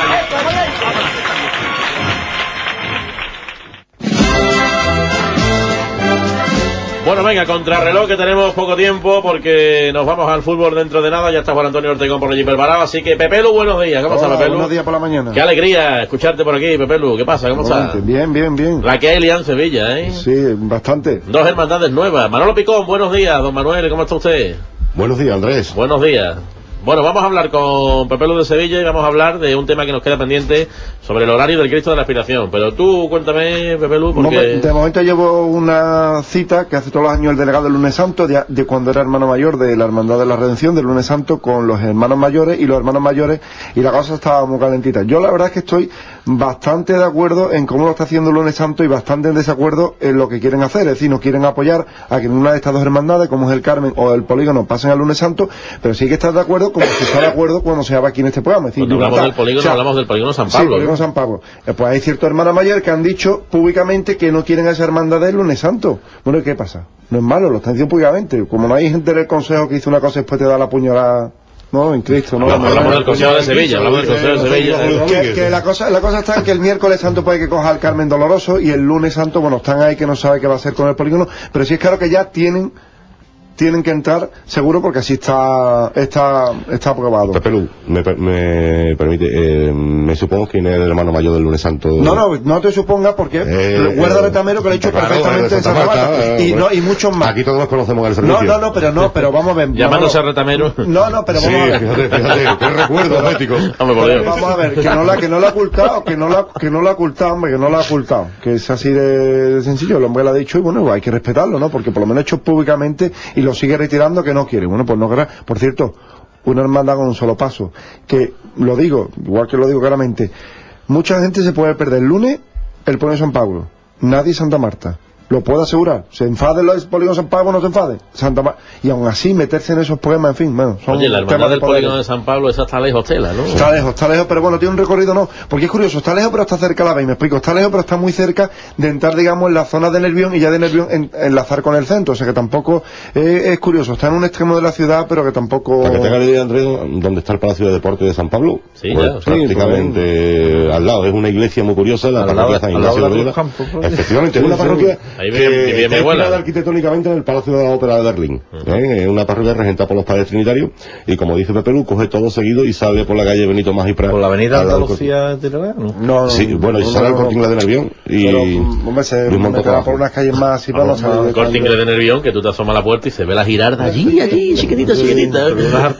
Speaker 2: Bueno, venga, contrarreloj, que tenemos poco tiempo porque nos vamos al fútbol dentro de nada. Ya está Juan Antonio Ortegón por allí preparado, así que Pepelu, buenos días. ¿Cómo
Speaker 23: Hola,
Speaker 2: está, Pepelu?
Speaker 23: Buenos días por la mañana.
Speaker 2: Qué alegría escucharte por aquí, Pepelu. ¿Qué pasa? ¿Cómo está?
Speaker 23: Bien, bien, bien.
Speaker 2: La que hay liada en Sevilla, ¿eh?
Speaker 23: Sí, bastante.
Speaker 2: Dos hermandades nuevas. Manolo Picón, buenos días. Don Manuel, ¿cómo está usted?
Speaker 8: Buenos días, Andrés.
Speaker 2: Buenos días. Bueno, vamos a hablar con Pepelu de Sevilla y vamos a hablar de un tema que nos queda pendiente sobre el horario del Cristo de la Aspiración. Pero tú, cuéntame, Pepelu, porque...
Speaker 23: De momento llevo una cita que hace todos los años el delegado del Lunes Santo, de, de cuando era hermano mayor de la Hermandad de la Redención, del Lunes Santo, con los hermanos mayores y los hermanos mayores, y la cosa estaba muy calentita. Yo la verdad es que estoy bastante de acuerdo en cómo lo está haciendo el Lunes Santo y bastante en desacuerdo en lo que quieren hacer. Es decir, no quieren apoyar a que ninguna de estas dos hermandades, como es el Carmen o el Polígono, pasen al Lunes Santo, pero sí que estás de acuerdo como si está de acuerdo cuando se habla aquí en este programa. Es decir,
Speaker 2: cuando hablamos del Polígono,
Speaker 23: o sea,
Speaker 2: hablamos del Polígono San Pablo.
Speaker 23: Sí, Polígono San Pablo. Eh, pues hay ciertos hermanos mayores que han dicho públicamente que no quieren a esa hermandad del Lunes Santo. Bueno, ¿y qué pasa? No es malo, lo están diciendo públicamente. Como no hay gente del Consejo que hizo una cosa y después te da la puñalada... No, en Cristo, no.
Speaker 2: Hablamos, hablamos del Consejo de Sevilla, hablamos del Consejo de Sevilla.
Speaker 23: Que, que la cosa, la cosa está en que el miércoles santo puede que coja al Carmen Doloroso y el lunes santo, bueno, están ahí que no sabe qué va a hacer con el Polígono, pero sí es claro que ya tienen tienen que entrar seguro porque así está está está aprobado.
Speaker 8: Pepelu, me, me permite, eh, me supongo que es el hermano mayor del Lunes Santo.
Speaker 23: No, no, no te supongas porque eh, guarda retamero que lo he hecho claro, perfectamente en Santa Marta y, no, y muchos más.
Speaker 8: Aquí todos nos conocemos en el servicio.
Speaker 23: No, no, no, pero no, pero vamos a ver.
Speaker 2: Llamándose a retamero.
Speaker 23: No, no, pero vamos
Speaker 8: sí,
Speaker 23: a ver.
Speaker 8: Fíjate, fíjate, qué recuerdo poético.
Speaker 23: Vamos a ver, que no la, que no la ha ocultado, que no la, que no la ha ocultado, hombre, que no la ha ocultado. Que es así de, de sencillo, el hombre lo ha dicho y bueno, hay que respetarlo, ¿no? Porque por lo menos hecho públicamente y lo sigue retirando que no quiere. Bueno, pues no querrá. Por cierto, una hermandad con un solo paso, que lo digo, igual que lo digo claramente, mucha gente se puede perder el lunes el Polígono San Pablo, nadie Santa Marta. Lo puedo asegurar. Se enfade el Polígono San Pablo, no se enfade. Santa Mar... Y aún así meterse en esos problemas, en fin, bueno, son
Speaker 2: Oye, la hermandad del
Speaker 23: de
Speaker 2: Polígono de San Pablo, esa está lejos, tela, ¿no?
Speaker 23: Está lejos, está lejos, pero bueno, tiene un recorrido, no. Porque es curioso, está lejos, pero está cerca la B, y me explico. Está lejos, pero está muy cerca de entrar, digamos, en la zona de Nervión y ya de Nervión en, enlazar con el centro. O sea que tampoco eh, es curioso. Está en un extremo de la ciudad, pero que tampoco.
Speaker 8: Para que tenga la idea, Andrés, ¿dónde está el Palacio de Deportes de San Pablo?
Speaker 2: Sí,
Speaker 8: pues,
Speaker 2: ya,
Speaker 8: prácticamente sí, al lado. Es una iglesia muy curiosa, la parroquia de San Ignacio de Loyola. Efectivamente, es una parroquia.
Speaker 2: Ahí vive
Speaker 8: arquitectónicamente en el Palacio de la Ópera de Berlín. Uh-huh. ¿eh? Es una parroquia regentada por los padres trinitarios y como dice Pepelu, coge todo seguido y sale por la calle Benito Más y Prat.
Speaker 7: ¿Por la avenida Andalucía de
Speaker 23: ¿no? No,
Speaker 8: sí, bueno, y
Speaker 23: no,
Speaker 8: sale
Speaker 23: no,
Speaker 8: el Corte Inglés de Nervión y...
Speaker 23: Pero, hombre, se meterá por unas calles más así para no salir de...
Speaker 2: El Corte Inglés de Nervión, que tú te asomas a la puerta y se ve la girarda allí, allí, chiquitita, chiquitita.
Speaker 7: O sea,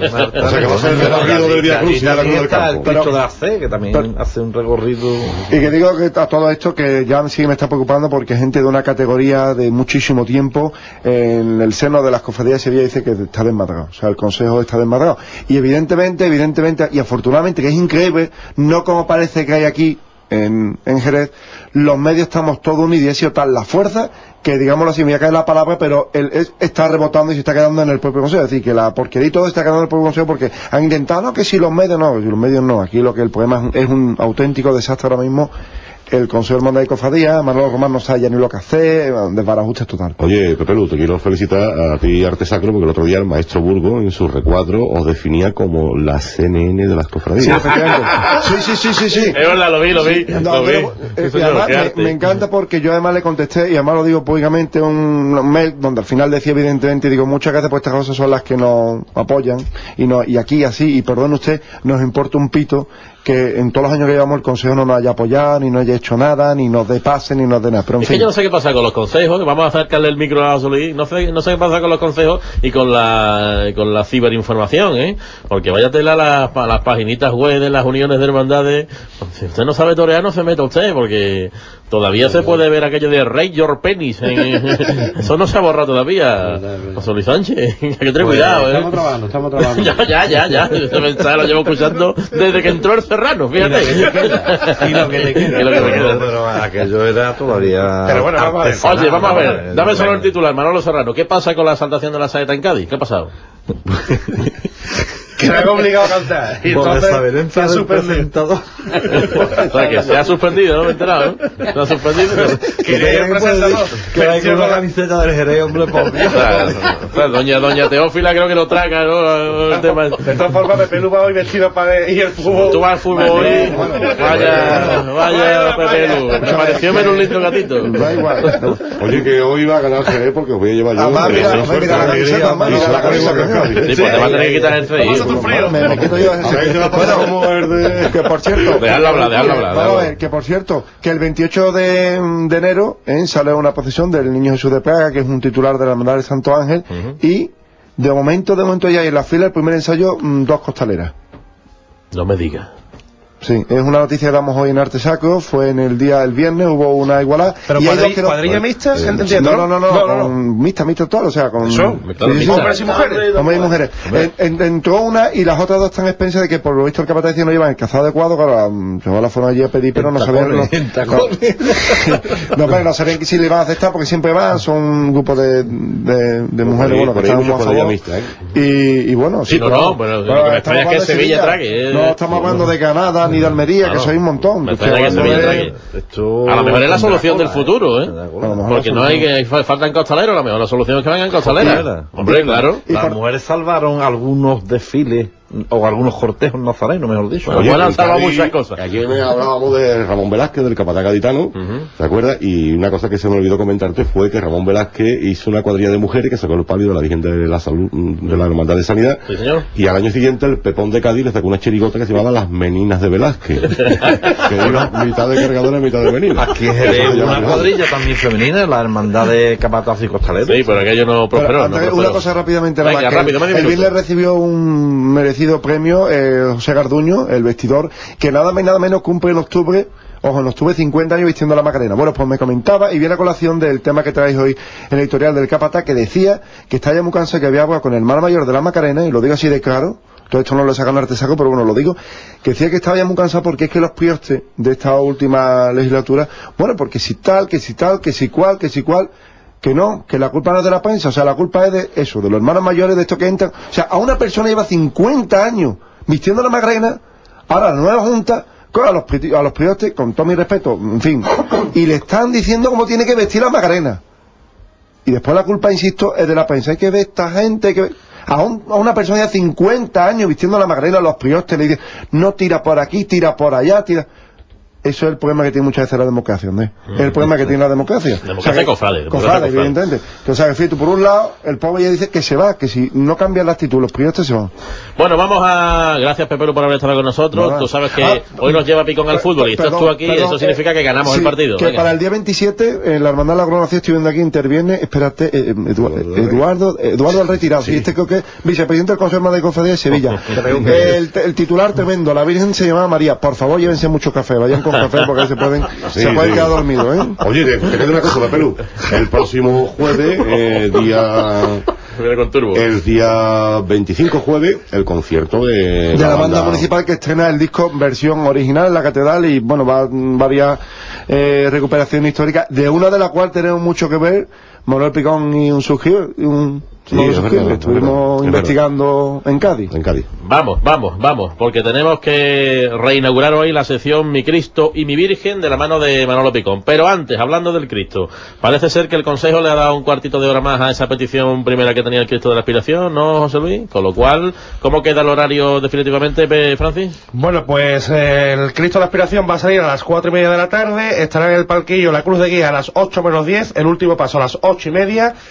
Speaker 7: que va a ser el recorrido del Vía Cruz y de la Cruz del Campo. El Cristo de la Fe, que también hace un recorrido...
Speaker 23: Y que digo que a todo esto que ya sí me está preocupando porque gente de una categoría de muchísimo tiempo en el seno de las cofradías de Sevilla dice que está desmadrado, o sea, el Consejo está desmadrado. Y evidentemente, evidentemente, y afortunadamente, que es increíble, no como parece que hay aquí en, en Jerez, los medios estamos todos unidos y ha sido tal la fuerza que, digámoslo así, me voy a caer la palabra, pero él es, está rebotando y se está quedando en el propio Consejo. Es decir, que la porquería y todo está quedando en el propio Consejo porque han intentado, no, que si los medios no, si los medios no, aquí lo que el problema es, es un auténtico desastre ahora mismo. El Consejo de Hermandad y Cofradía, Manolo Román no sabe ya ni lo que hacer, desbarajuste total.
Speaker 8: Oye, Pepelu, te quiero felicitar a ti, Arte Sacro, porque el otro día el maestro Burgo, en su recuadro, os definía como la C N N de las cofradías.
Speaker 23: Sí, efectivamente. Sí, sí, sí, sí, sí.
Speaker 2: Es verdad, lo vi, lo vi.
Speaker 23: No,
Speaker 2: lo
Speaker 23: pero,
Speaker 2: vi.
Speaker 23: Eh, y además me, me encanta porque yo además le contesté, y además lo digo públicamente, un, un mail donde al final decía evidentemente, digo, muchas veces pues estas cosas son las que nos apoyan, y no, y aquí así, y perdone usted, nos importa un pito que en todos los años que llevamos el Consejo no nos haya apoyado, ni nos haya hecho nada, ni nos dé pase, ni nos dé nada. Pero en
Speaker 2: es
Speaker 23: fin.
Speaker 2: que yo no sé qué pasa con los consejos, vamos a acercarle el micro a Solís, no sé, no sé qué pasa con los consejos y con la con la ciberinformación, ¿eh? Porque váyatela a las, a las paginitas web de las uniones de hermandades. Si usted no sabe torear, no se meta usted, porque todavía se puede ver aquello de Rate Your Penis. ¿eh? Eso no se ha borrado todavía. José Luis Sánchez, hay que tener
Speaker 8: Pues,
Speaker 2: cuidado, ¿eh?
Speaker 8: Estamos trabajando, estamos trabajando.
Speaker 2: ya, ya, ya, ya. Ese mensaje lo llevo escuchando desde que entró el Serrano, fíjate.
Speaker 7: Y lo que le queda.
Speaker 2: Y lo que le queda.
Speaker 7: Pero aquello era todavía...
Speaker 6: Pero bueno, vamos a ver.
Speaker 2: Oye, vamos a ver, dame solo el titular, Manolo Serrano. ¿Qué pasa con la exaltación de la saeta en Cádiz? ¿Qué ha pasado?
Speaker 6: Que me han obligado a cantar. Y
Speaker 7: Por
Speaker 6: entonces
Speaker 7: desavenencia
Speaker 6: se ha
Speaker 7: del
Speaker 6: suspendido.
Speaker 7: presentador.
Speaker 2: O sea, que se ha suspendido, no me he enterado, ¿no? Se ha suspendido.
Speaker 6: Que le el presentador.
Speaker 7: Que hay con una camiseta del Jerez, hombre, por Dios.
Speaker 2: Claro, claro, doña, doña Teófila creo que lo traga, ¿no? El tema.
Speaker 6: De todas formas, Pepe Lu va hoy vestido para ir al fútbol.
Speaker 2: Tú vas al fútbol hoy. Vaya, vaya, Pepe Lu. Me pareció ver un lindo gatito.
Speaker 23: Da igual.
Speaker 8: Oye, que hoy va a ganar Jerez porque os voy a llevar yo.
Speaker 23: Además, mira,
Speaker 8: Pero
Speaker 23: además, mira la camiseta, además, mira la camiseta que
Speaker 2: Sí, pues te va a tener que quitar el C I.
Speaker 23: Me, me quito yo ese. Bueno, que por cierto,
Speaker 2: Dejadlo hablar, dejadlo hablar.
Speaker 23: vamos a ver, que por cierto, que el veintiocho de, de enero ¿eh? sale una procesión del Niño Jesús de Praga, que es un titular de la Hermandad del Santo Ángel,
Speaker 2: Uh-huh.
Speaker 23: y de momento, de momento ya hay en la fila el primer ensayo, mm, dos costaleras.
Speaker 2: No me digas.
Speaker 23: Sí, es una noticia que damos hoy en Artesaco, fue en el día del viernes, hubo una igualada.
Speaker 6: Pero
Speaker 23: y hay
Speaker 6: cuadri-
Speaker 23: dos que no-
Speaker 6: cuadrilla mixta, ¿se
Speaker 23: Eh,
Speaker 6: entiende?
Speaker 23: No, no, no, no,
Speaker 6: No, no, no.
Speaker 23: con mixta, mixta total, o sea, con...
Speaker 6: Eso,
Speaker 23: Sí, sí, sí.
Speaker 6: hombres y mujeres.
Speaker 23: Hombres y mujeres. En- en- entró una y las otras dos están a expensas de que por lo visto el capataz no llevan el calzado adecuado, claro, mm, se la fueron allí a pedir, pero no sabían... No, no, no, pero no sabían si le iban a aceptar porque siempre van, son un grupo de, de, de mujeres, bueno, que
Speaker 8: por ahí
Speaker 23: están
Speaker 8: mucha
Speaker 23: muy a
Speaker 8: cuadrilla
Speaker 23: favor.
Speaker 8: mixta, ¿eh?
Speaker 23: Y, y bueno, sí,
Speaker 2: Sí, no, no, pero lo que me
Speaker 23: estamos
Speaker 2: extraña es que
Speaker 23: hablando de
Speaker 2: Sevilla trague, eh.
Speaker 23: No estamos hablando de Granada ni de Almería,
Speaker 2: Claro.
Speaker 23: que sois un montón.
Speaker 2: Me
Speaker 23: Estoy
Speaker 2: extraña que
Speaker 23: hablando
Speaker 2: Sevilla
Speaker 23: de-
Speaker 2: trague.
Speaker 7: Esto...
Speaker 2: A lo mejor es la solución del
Speaker 7: Cola,
Speaker 2: futuro, ¿eh?
Speaker 23: A lo mejor
Speaker 2: Porque
Speaker 23: la
Speaker 2: no hay
Speaker 23: solución.
Speaker 2: que fa- faltan costaleros, a lo mejor la solución es que vengan costaleras.
Speaker 7: Costaleras.
Speaker 2: Hombre, claro.
Speaker 23: Y
Speaker 7: Las
Speaker 23: por-
Speaker 7: mujeres salvaron algunos desfiles o algunos cortejos nazarenos, mejor dicho.
Speaker 2: Bueno, bueno, han
Speaker 8: en
Speaker 2: salvado
Speaker 8: Cádiz,
Speaker 2: muchas cosas.
Speaker 8: Aquí me hablábamos de Ramón Velázquez, del capataz gaditano, ¿te acuerdas? Y una cosa que se me olvidó comentarte fue que Ramón Velázquez hizo una cuadrilla de mujeres que sacó el palio de la Virgen de la Salud, de la Hermandad de Sanidad.
Speaker 2: Sí, señor.
Speaker 8: Y al año siguiente el Pepón de Cádiz le sacó una chirigota que se llamaba Las Meninas de Velázquez. Que iba mitad de cargadora y mitad de meninas.
Speaker 7: Aquí en Jerez hubo una cuadrilla también femenina, la hermandad de capataz y costaleros.
Speaker 2: Sí, pero aquello no
Speaker 23: Pero,
Speaker 2: prosperó. No
Speaker 23: Andrés, una
Speaker 2: prosperó.
Speaker 23: cosa rápidamente nada
Speaker 2: Venga,
Speaker 23: más, que
Speaker 2: rápido, medio
Speaker 23: el, el
Speaker 2: minuto.
Speaker 23: viernes recibió un merecido premio eh, José Garduño, el vestidor, que nada más y nada menos cumple en octubre, ojo, en octubre cincuenta años vistiendo la Macarena. Bueno, pues me comentaba y viene a colación del tema que traéis hoy en el editorial del Capatá, que decía que está ya muy cansado, que había agua con el hermano mayor de la Macarena, y lo digo así de claro, todo esto no lo sacan Artesaco, pero bueno, lo digo, que decía que estaba ya muy cansado porque es que los priostes de esta última legislatura, bueno, porque si tal, que si tal, que si cual, que si cual, que no, que la culpa no es de la prensa, o sea, la culpa es de eso, de los hermanos mayores, de esto que entran, o sea, a una persona lleva cincuenta años vistiendo la Macarena, ahora la nueva junta, a los, pri- a los priostes, con todo mi respeto, en fin, y le están diciendo cómo tiene que vestir la Macarena. Y después la culpa, insisto, es de la prensa. Hay que ver esta gente, hay que ver... A, un- a una persona de cincuenta años vistiendo la Macarena, los priostes le dicen, no tira por aquí, tira por allá, tira... Eso es el problema que tiene muchas veces la democracia, ¿no? Es el problema que tiene la democracia.
Speaker 2: Democracia
Speaker 23: O sea, que-
Speaker 2: cofrade, democracia
Speaker 23: Cofrade,
Speaker 2: cofrade.
Speaker 23: evidentemente. Que, o sea, que fíjate, por un lado, el pobre ya dice que se va, que si no cambia la actitud, los priostes se van.
Speaker 2: Bueno, vamos a... Gracias, Pepero, por haber estado con nosotros.
Speaker 23: Nada.
Speaker 2: Tú sabes que
Speaker 23: Ah,
Speaker 2: hoy nos lleva Picón al
Speaker 23: per-
Speaker 2: fútbol y estás
Speaker 23: perdón,
Speaker 2: tú aquí,
Speaker 23: perdón,
Speaker 2: eso significa
Speaker 23: eh,
Speaker 2: que ganamos
Speaker 23: sí,
Speaker 2: el partido.
Speaker 23: Que
Speaker 2: Venga.
Speaker 23: para el día veintisiete, en la Hermandad de la Coronación, estoy viendo aquí, interviene, espérate, eh, Edu- Eduardo, Eduardo el retirado, sí. Este creo que es vicepresidente del Consejo de Hermandad y Cofradía de Sevilla. el, el titular tremendo, la Virgen se llamaba María. Por favor, llévense mucho café, vayan con café porque ahí se pueden,
Speaker 8: Sí,
Speaker 23: se pueden
Speaker 8: sí.
Speaker 23: quedar dormidos, ¿eh?
Speaker 8: Oye, te te queda una cosa, Perú. El próximo jueves, eh, día...
Speaker 2: Viene con turbo.
Speaker 8: El día veinticinco jueves, el concierto de,
Speaker 23: de la banda municipal que estrena el disco versión original en la catedral y bueno, va mm, varias eh, recuperaciones históricas, de una de las cuales tenemos mucho que ver Manuel Picón y un surgido, y un
Speaker 8: Sí,
Speaker 23: Manuel
Speaker 8: es
Speaker 23: Surgido,
Speaker 8: verdad,
Speaker 23: que
Speaker 8: es
Speaker 23: estuvimos
Speaker 8: verdad, es
Speaker 23: investigando en Cádiz.
Speaker 8: En Cádiz.
Speaker 2: Vamos, vamos, vamos, porque tenemos que reinaugurar hoy la sección Mi Cristo y mi Virgen de la mano de Manolo Picón. Pero antes, hablando del Cristo, parece ser que el Consejo le ha dado un cuartito de hora más a esa petición primera que tenía el Cristo de la Aspiración, ¿no, José Luis? Con lo cual, ¿cómo queda el horario definitivamente, Pe- Francis?
Speaker 6: Bueno, pues eh, el Cristo de la Aspiración va a salir a las cuatro y media de la tarde, estará en el palquillo la Cruz de Guía a las ocho menos diez, el último paso a las ocho y media.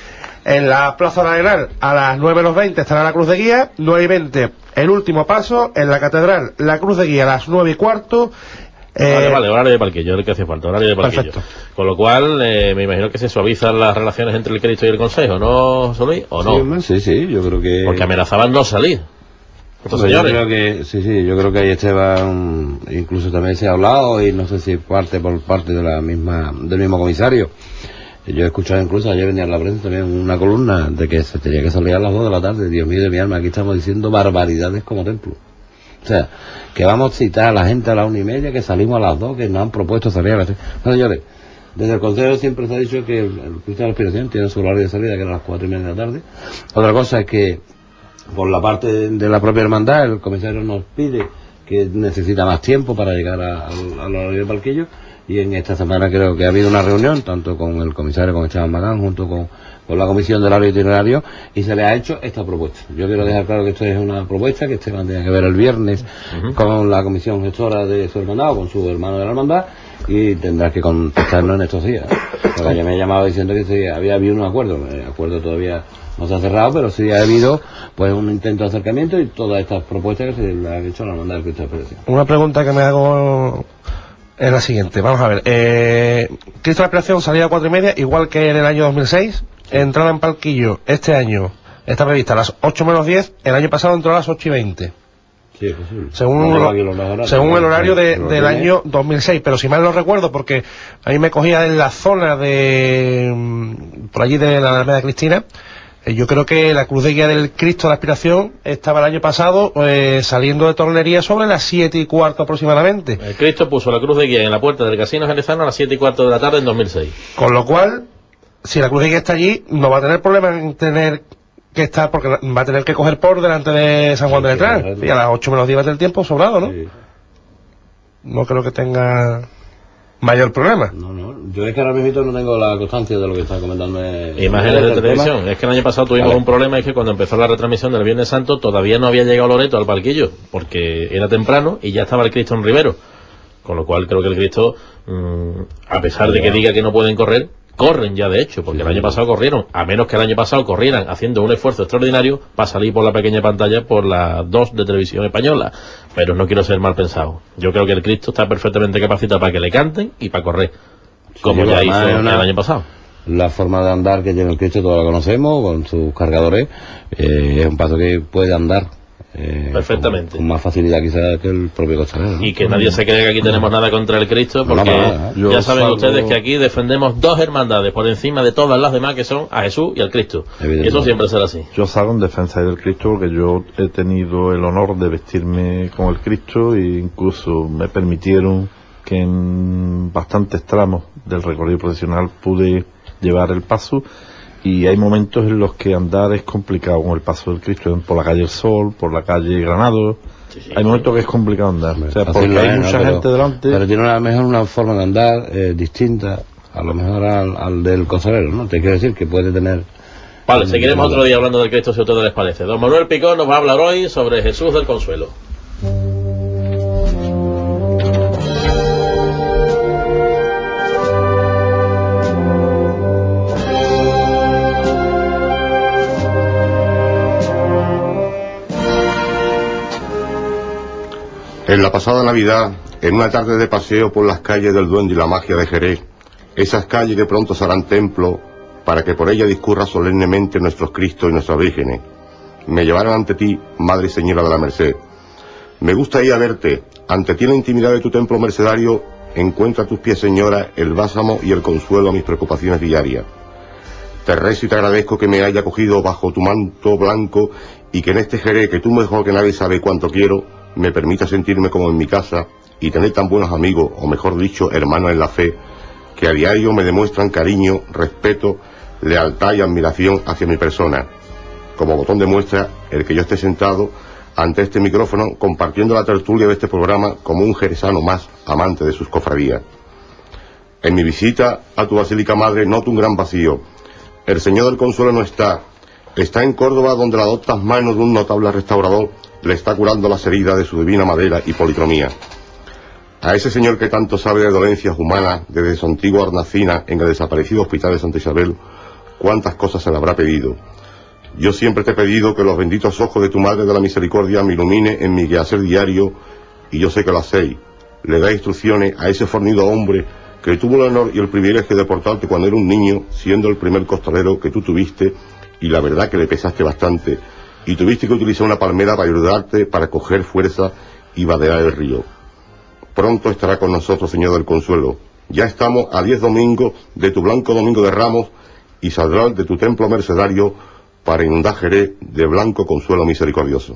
Speaker 6: En la Plaza Lateral, a las nueve menos veinte estará la cruz de guía, nueve y veinte el último paso, en la Catedral, la cruz de guía a las nueve y cuarto. Eh...
Speaker 2: Vale, vale, horario de palquillo, es lo que hace falta, horario de palquillo.
Speaker 6: Perfecto.
Speaker 2: Con lo cual, eh, me imagino que se suavizan las relaciones entre el Cristo y el Consejo, ¿no, Solís? ¿O no?
Speaker 8: Sí, sí, yo creo que...
Speaker 2: Porque amenazaban no salir. Estos
Speaker 8: Bueno,
Speaker 2: señores.
Speaker 8: yo creo que, sí, sí, yo creo que ahí Esteban, incluso también se ha hablado, y no sé si parte por parte de la misma, del mismo comisario. Yo he escuchado incluso, ayer venía en la prensa también una columna de que se tenía que salir a las dos de la tarde. Dios mío de mi alma, aquí estamos diciendo barbaridades como templo. O sea, que vamos a citar a la gente a las una y media, que salimos a las dos, que nos han propuesto salir a las tres. No, señores, desde el Consejo siempre se ha dicho que el Cristo de la Aspiración tiene su horario de salida, que era a las cuatro y media de la tarde. Otra cosa es que, por la parte de la propia hermandad, el comisario nos pide que necesita más tiempo para llegar a, al, al horario de palquillo, y en esta semana creo que ha habido una reunión, tanto con el comisario, con Esteban Magán, junto con, con la comisión del horario itinerario, y se le ha hecho esta propuesta. Yo quiero dejar claro que esto es una propuesta que Esteban tiene que ver el viernes uh-huh. con la comisión gestora de su hermandad, o con su hermano de la hermandad, y tendrá que contestarnos en estos días. Porque ayer me ha llamado diciendo que sí, había habido un acuerdo, el acuerdo todavía no se ha cerrado, pero sí ha habido pues un intento de acercamiento y todas estas propuestas que se le han hecho a la hermandad del Cristo de la Aspiración.
Speaker 6: Una pregunta que me hago es la siguiente, vamos a ver, eh, Cristo de la Aspiración salida a cuatro y media, igual que en el año dos mil seis, sí. Entrada en palquillo este año está prevista a las ocho menos diez, el año pasado entró a las ocho y veinte.
Speaker 8: Sí, es posible.
Speaker 6: Según,
Speaker 8: no
Speaker 6: lo, según el horario de, del año dos mil seis, pero si mal no recuerdo, porque a mí me cogía en la zona de, por allí de la Alameda Cristina, yo creo que la cruz de guía del Cristo de la Aspiración estaba el año pasado eh, saliendo de Tornería sobre las siete y cuarto aproximadamente.
Speaker 2: El Cristo puso la cruz de guía en la puerta del Casino Jerezano a las siete y cuarto de la tarde en dos mil seis.
Speaker 6: Con lo cual, si la cruz de guía está allí, no va a tener problema en tener que estar, porque va a tener que coger por delante de San Juan sí, de Letrán. Sí, y a las ocho menos diez va a tener tiempo sobrado, ¿no? Sí. No creo que tenga mayor problema.
Speaker 8: No, no, yo es que ahora mismo no tengo la constancia de lo que está comentando.
Speaker 2: Imágenes de televisión. Tema. Es que el año pasado tuvimos vale. un problema, y que cuando empezó la retransmisión del Viernes Santo todavía no había llegado Loreto al palquillo, porque era temprano y ya estaba el Cristo en Rivero. Con lo cual creo que el Cristo, mmm, a pesar de que diga que no pueden correr, corren ya de hecho, porque sí, el año pasado corrieron, a menos que el año pasado corrieran haciendo un esfuerzo extraordinario para salir por la pequeña pantalla por la dos de Televisión Española, pero no quiero ser mal pensado. Yo creo que el Cristo está perfectamente capacitado para que le canten y para correr, como sí, ya hizo una, el año pasado.
Speaker 8: La forma de andar que tiene el Cristo todos la conocemos, con sus cargadores, eh, es un paso que puede andar Eh,
Speaker 2: perfectamente,
Speaker 8: con, con más facilidad quizás que el propio costalero, ¿no?
Speaker 2: Y que nadie se cree que aquí tenemos nada contra el Cristo, porque no, nada, ¿eh? ya saben salgo... ustedes que aquí defendemos dos hermandades por encima de todas las demás, que son a Jesús y al Cristo, y eso siempre será así.
Speaker 7: Yo salgo en defensa del Cristo porque yo he tenido el honor de vestirme con el Cristo, e incluso me permitieron que en bastantes tramos del recorrido profesional pude llevar el paso. Y hay momentos en los que andar es complicado con el paso del Cristo, por la calle El Sol, por la calle Granado. Sí, sí, hay momentos sí. que es complicado andar, o sea, porque hay mucha
Speaker 8: no,
Speaker 7: gente
Speaker 8: pero,
Speaker 7: delante.
Speaker 8: Pero tiene a lo mejor una forma de andar eh, distinta, a lo mejor al, al del costalero, ¿no? Te quiero decir que puede tener...
Speaker 2: Vale, seguiremos otro día hablando del Cristo, si a ustedes les parece. Don Manuel Picón nos va a hablar hoy sobre Jesús del Consuelo.
Speaker 5: En la pasada Navidad, en una tarde de paseo por las calles del Duende y la Magia de Jerez, esas calles que pronto serán templo para que por ella discurra solemnemente nuestros Cristos y nuestras Vírgenes, me llevaron ante ti, Madre y Señora de la Merced. Me gusta ir a verte, ante ti en la intimidad de tu templo mercedario, encuentra a tus pies, Señora, el bálsamo y el consuelo a mis preocupaciones diarias. Te rezo y te agradezco que me haya cogido bajo tu manto blanco y que en este Jerez, que tú mejor que nadie sabe cuánto quiero, me permita sentirme como en mi casa y tener tan buenos amigos, o mejor dicho, hermanos en la fe, que a diario me demuestran cariño, respeto, lealtad y admiración hacia mi persona. Como botón de muestra, el que yo esté sentado ante este micrófono compartiendo la tertulia de este programa como un jerezano más amante de sus cofradías. En mi visita a tu Basílica Madre noto un gran vacío. El Señor del Consuelo no está. Está en Córdoba, donde las doctas manos de un notable restaurador le está curando las heridas de su divina madera y policromía. A ese señor que tanto sabe de dolencias humanas desde su antigua hornacina en el desaparecido hospital de Santa Isabel, cuántas cosas se le habrá pedido. Yo siempre te he pedido que los benditos ojos de tu Madre de la Misericordia me ilumine en mi quehacer diario, y yo sé que lo hacéis. Le da instrucciones a ese fornido hombre que tuvo el honor y el privilegio de portarte cuando era un niño, siendo el primer costalero que tú tuviste, y la verdad que le pesaste bastante, y tuviste que utilizar una palmera para ayudarte para coger fuerza y vadear el río. Pronto estará con nosotros, Señor del Consuelo. Ya estamos a diez domingos de tu blanco domingo de Ramos, y saldrás de tu templo mercedario para inundar Jerez de blanco consuelo misericordioso.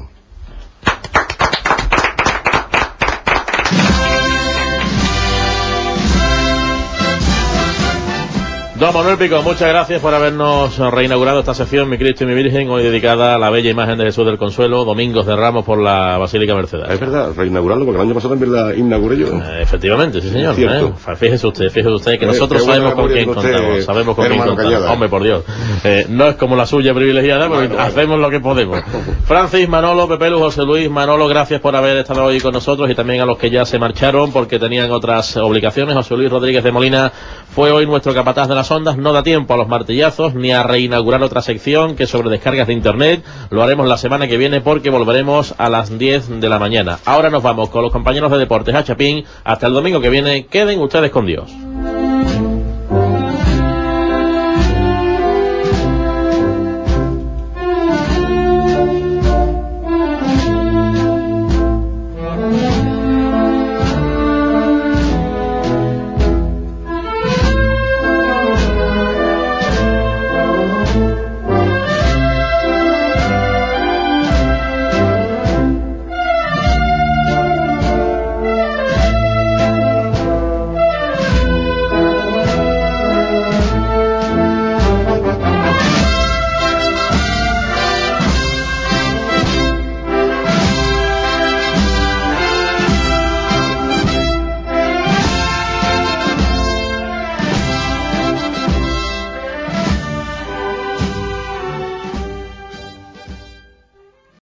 Speaker 2: Don Manuel Picón, muchas gracias por habernos reinaugurado esta sección, Mi Cristo y mi Virgen, hoy dedicada a la bella imagen de Jesús del Consuelo, Domingos de Ramos por la Basílica Mercedaria.
Speaker 5: Es verdad, reinaugurarlo, porque el año pasado también la inauguré yo.
Speaker 2: Eh, efectivamente, sí señor.
Speaker 5: Es
Speaker 2: ¿eh? Fíjese usted, fíjese usted que
Speaker 5: Eh,
Speaker 2: nosotros
Speaker 5: qué buena
Speaker 2: sabemos con
Speaker 5: memoria
Speaker 2: quién
Speaker 5: tiene usted,
Speaker 2: contamos, sabemos con quién
Speaker 5: hermano
Speaker 2: contamos.
Speaker 5: Cañada.
Speaker 2: Hombre, por Dios. Eh, no es como la suya privilegiada, pero
Speaker 5: Bueno,
Speaker 2: hacemos
Speaker 5: bueno.
Speaker 2: lo que podemos. Francis, Manolo, Pepe Lu, José Luis, Manolo, gracias por haber estado hoy con nosotros, y también a los que ya se marcharon porque tenían otras obligaciones. José Luis Rodríguez de Molina fue hoy nuestro capataz de las ondas. No da tiempo a los martillazos ni a reinaugurar otra sección que es sobre descargas de internet. Lo haremos la semana que viene porque volveremos a las diez de la mañana. Ahora nos vamos con los compañeros de Deportes a Chapín. Hasta el domingo que viene. Queden ustedes con Dios.